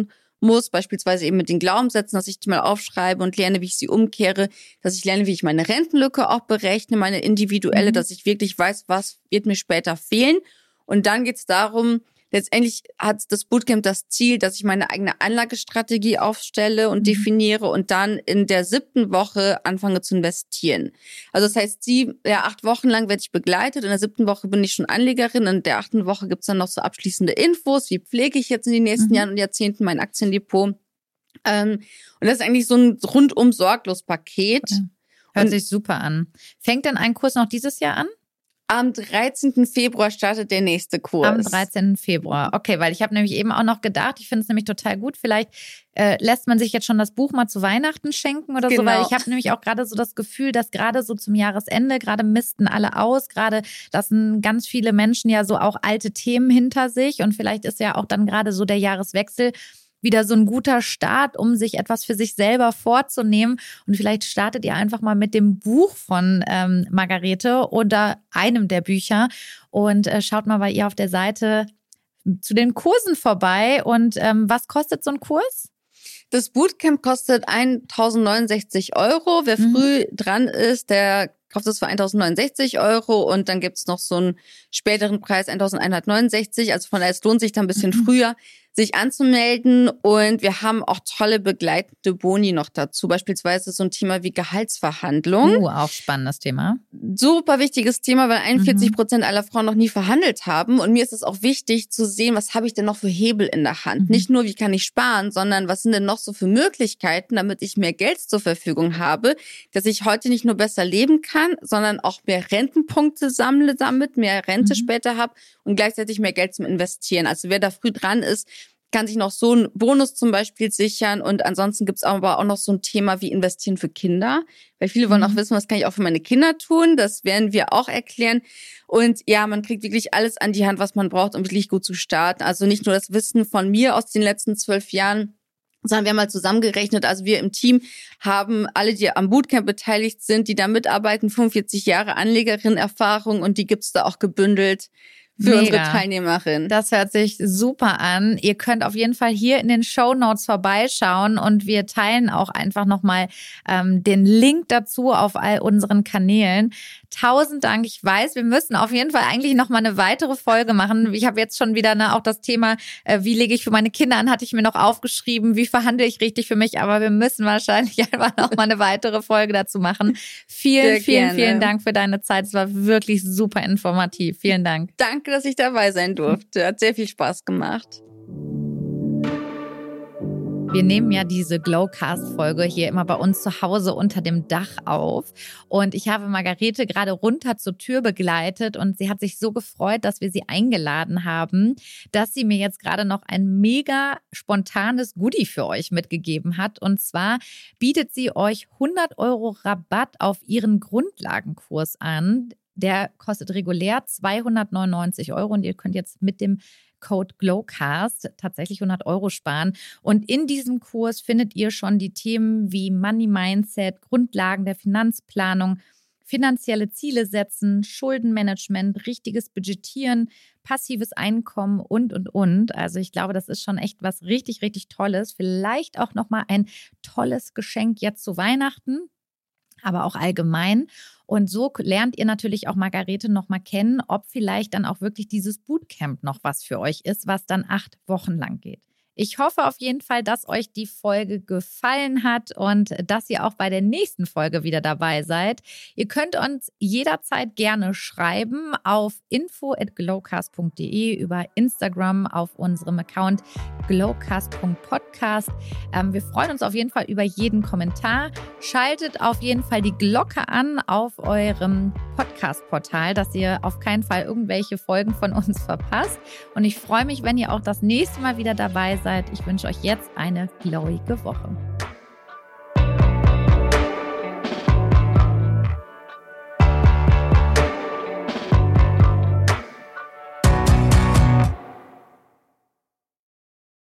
muss, beispielsweise eben mit den Glaubenssätzen, dass ich die mal aufschreibe und lerne, wie ich sie umkehre, dass ich lerne, wie ich meine Rentenlücke auch berechne, meine individuelle, mhm. dass ich wirklich weiß, was wird mir später fehlen. Und dann geht es darum, letztendlich hat das Bootcamp das Ziel, dass ich meine eigene Anlagestrategie aufstelle und mhm. definiere und dann in der siebten Woche anfange zu investieren. Also das heißt, sieben, ja, acht Wochen lang werde ich begleitet. In der siebten Woche bin ich schon Anlegerin. In der achten Woche gibt's dann noch so abschließende Infos. Wie pflege ich jetzt in den nächsten mhm. Jahren und Jahrzehnten mein Aktiendepot? Ähm, und das ist eigentlich so ein rundum sorglos Paket. Ja. Hört und sich super an. Fängt denn ein Kurs noch dieses Jahr an? Am dreizehnten Februar startet der nächste Kurs. Am dreizehnten Februar. Okay, weil ich habe nämlich eben auch noch gedacht, ich finde es nämlich total gut, vielleicht äh, lässt man sich jetzt schon das Buch mal zu Weihnachten schenken oder genau. so, weil ich habe nämlich auch gerade so das Gefühl, dass gerade so zum Jahresende, gerade misten alle aus, gerade lassen ganz viele Menschen ja so auch alte Themen hinter sich und vielleicht ist ja auch dann gerade so der Jahreswechsel wieder so ein guter Start, um sich etwas für sich selber vorzunehmen. Und vielleicht startet ihr einfach mal mit dem Buch von ähm, Margarete oder einem der Bücher und äh, schaut mal bei ihr auf der Seite zu den Kursen vorbei. Und ähm, was kostet so ein Kurs? Das Bootcamp kostet eintausendneunundsechzig Euro. Wer mhm. früh dran ist, der kauft es für eintausendneunundsechzig Euro und dann gibt's noch so einen späteren Preis, eintausendeinhundertneunundsechzig. Also von daher, es lohnt sich dann ein bisschen mhm. früher, sich anzumelden. Und wir haben auch tolle begleitende Boni noch dazu. Beispielsweise so ein Thema wie Gehaltsverhandlung. Uh, auch spannendes Thema. Super wichtiges Thema, weil einundvierzig Prozent mhm. aller Frauen noch nie verhandelt haben. Und mir ist es auch wichtig zu sehen, was habe ich denn noch für Hebel in der Hand? Mhm. Nicht nur, wie kann ich sparen, sondern was sind denn noch so für Möglichkeiten, damit ich mehr Geld zur Verfügung habe, dass ich heute nicht nur besser leben kann, sondern auch mehr Rentenpunkte sammle damit, mehr Rente mhm. später habe und gleichzeitig mehr Geld zum Investieren. Also wer da früh dran ist, kann sich noch so einen Bonus zum Beispiel sichern. Und ansonsten gibt's aber auch noch so ein Thema wie Investieren für Kinder. Weil viele wollen auch wissen, was kann ich auch für meine Kinder tun. Das werden wir auch erklären. Und ja, man kriegt wirklich alles an die Hand, was man braucht, um wirklich gut zu starten. Also nicht nur das Wissen von mir aus den letzten zwölf Jahren, sondern wir haben mal zusammengerechnet, also wir im Team haben alle, die am Bootcamp beteiligt sind, die da mitarbeiten, fünfundvierzig Jahre Anlegerinnen-Erfahrung und die gibt's da auch gebündelt für Mega. Unsere Teilnehmerin. Das hört sich super an. Ihr könnt auf jeden Fall hier in den Shownotes vorbeischauen und wir teilen auch einfach nochmal ähm, den Link dazu auf all unseren Kanälen. Tausend Dank. Ich weiß, wir müssen auf jeden Fall eigentlich nochmal eine weitere Folge machen. Ich habe jetzt schon wieder ne, auch das Thema, äh, wie lege ich für meine Kinder an, hatte ich mir noch aufgeschrieben, wie verhandle ich richtig für mich, aber wir müssen wahrscheinlich einfach nochmal eine weitere Folge dazu machen. Vielen, Sehr vielen, gerne. vielen Dank für deine Zeit. Es war wirklich super informativ. Vielen Dank. Danke, dass ich dabei sein durfte. Hat sehr viel Spaß gemacht. Wir nehmen ja diese Glowcast-Folge hier immer bei uns zu Hause unter dem Dach auf. Und ich habe Margarete gerade runter zur Tür begleitet und sie hat sich so gefreut, dass wir sie eingeladen haben, dass sie mir jetzt gerade noch ein mega spontanes Goodie für euch mitgegeben hat. Und zwar bietet sie euch hundert Euro Rabatt auf ihren Grundlagenkurs an. Der kostet regulär zweihundertneunundneunzig Euro und ihr könnt jetzt mit dem Code Glowcast tatsächlich hundert Euro sparen. Und in diesem Kurs findet ihr schon die Themen wie Money Mindset, Grundlagen der Finanzplanung, finanzielle Ziele setzen, Schuldenmanagement, richtiges Budgetieren, passives Einkommen und, und, und. Also ich glaube, das ist schon echt was richtig, richtig Tolles. Vielleicht auch nochmal ein tolles Geschenk jetzt zu Weihnachten, aber auch allgemein. Und so lernt ihr natürlich auch Margarete noch mal kennen, ob vielleicht dann auch wirklich dieses Bootcamp noch was für euch ist, was dann acht Wochen lang geht. Ich hoffe auf jeden Fall, dass euch die Folge gefallen hat und dass ihr auch bei der nächsten Folge wieder dabei seid. Ihr könnt uns jederzeit gerne schreiben auf info at glowcast punkt de, über Instagram auf unserem Account glowcast punkt podcast. Ähm, wir freuen uns auf jeden Fall über jeden Kommentar. Schaltet auf jeden Fall die Glocke an auf eurem Podcast-Portal, dass ihr auf keinen Fall irgendwelche Folgen von uns verpasst. Und ich freue mich, wenn ihr auch das nächste Mal wieder dabei seid. Ich wünsche euch jetzt eine glowige Woche.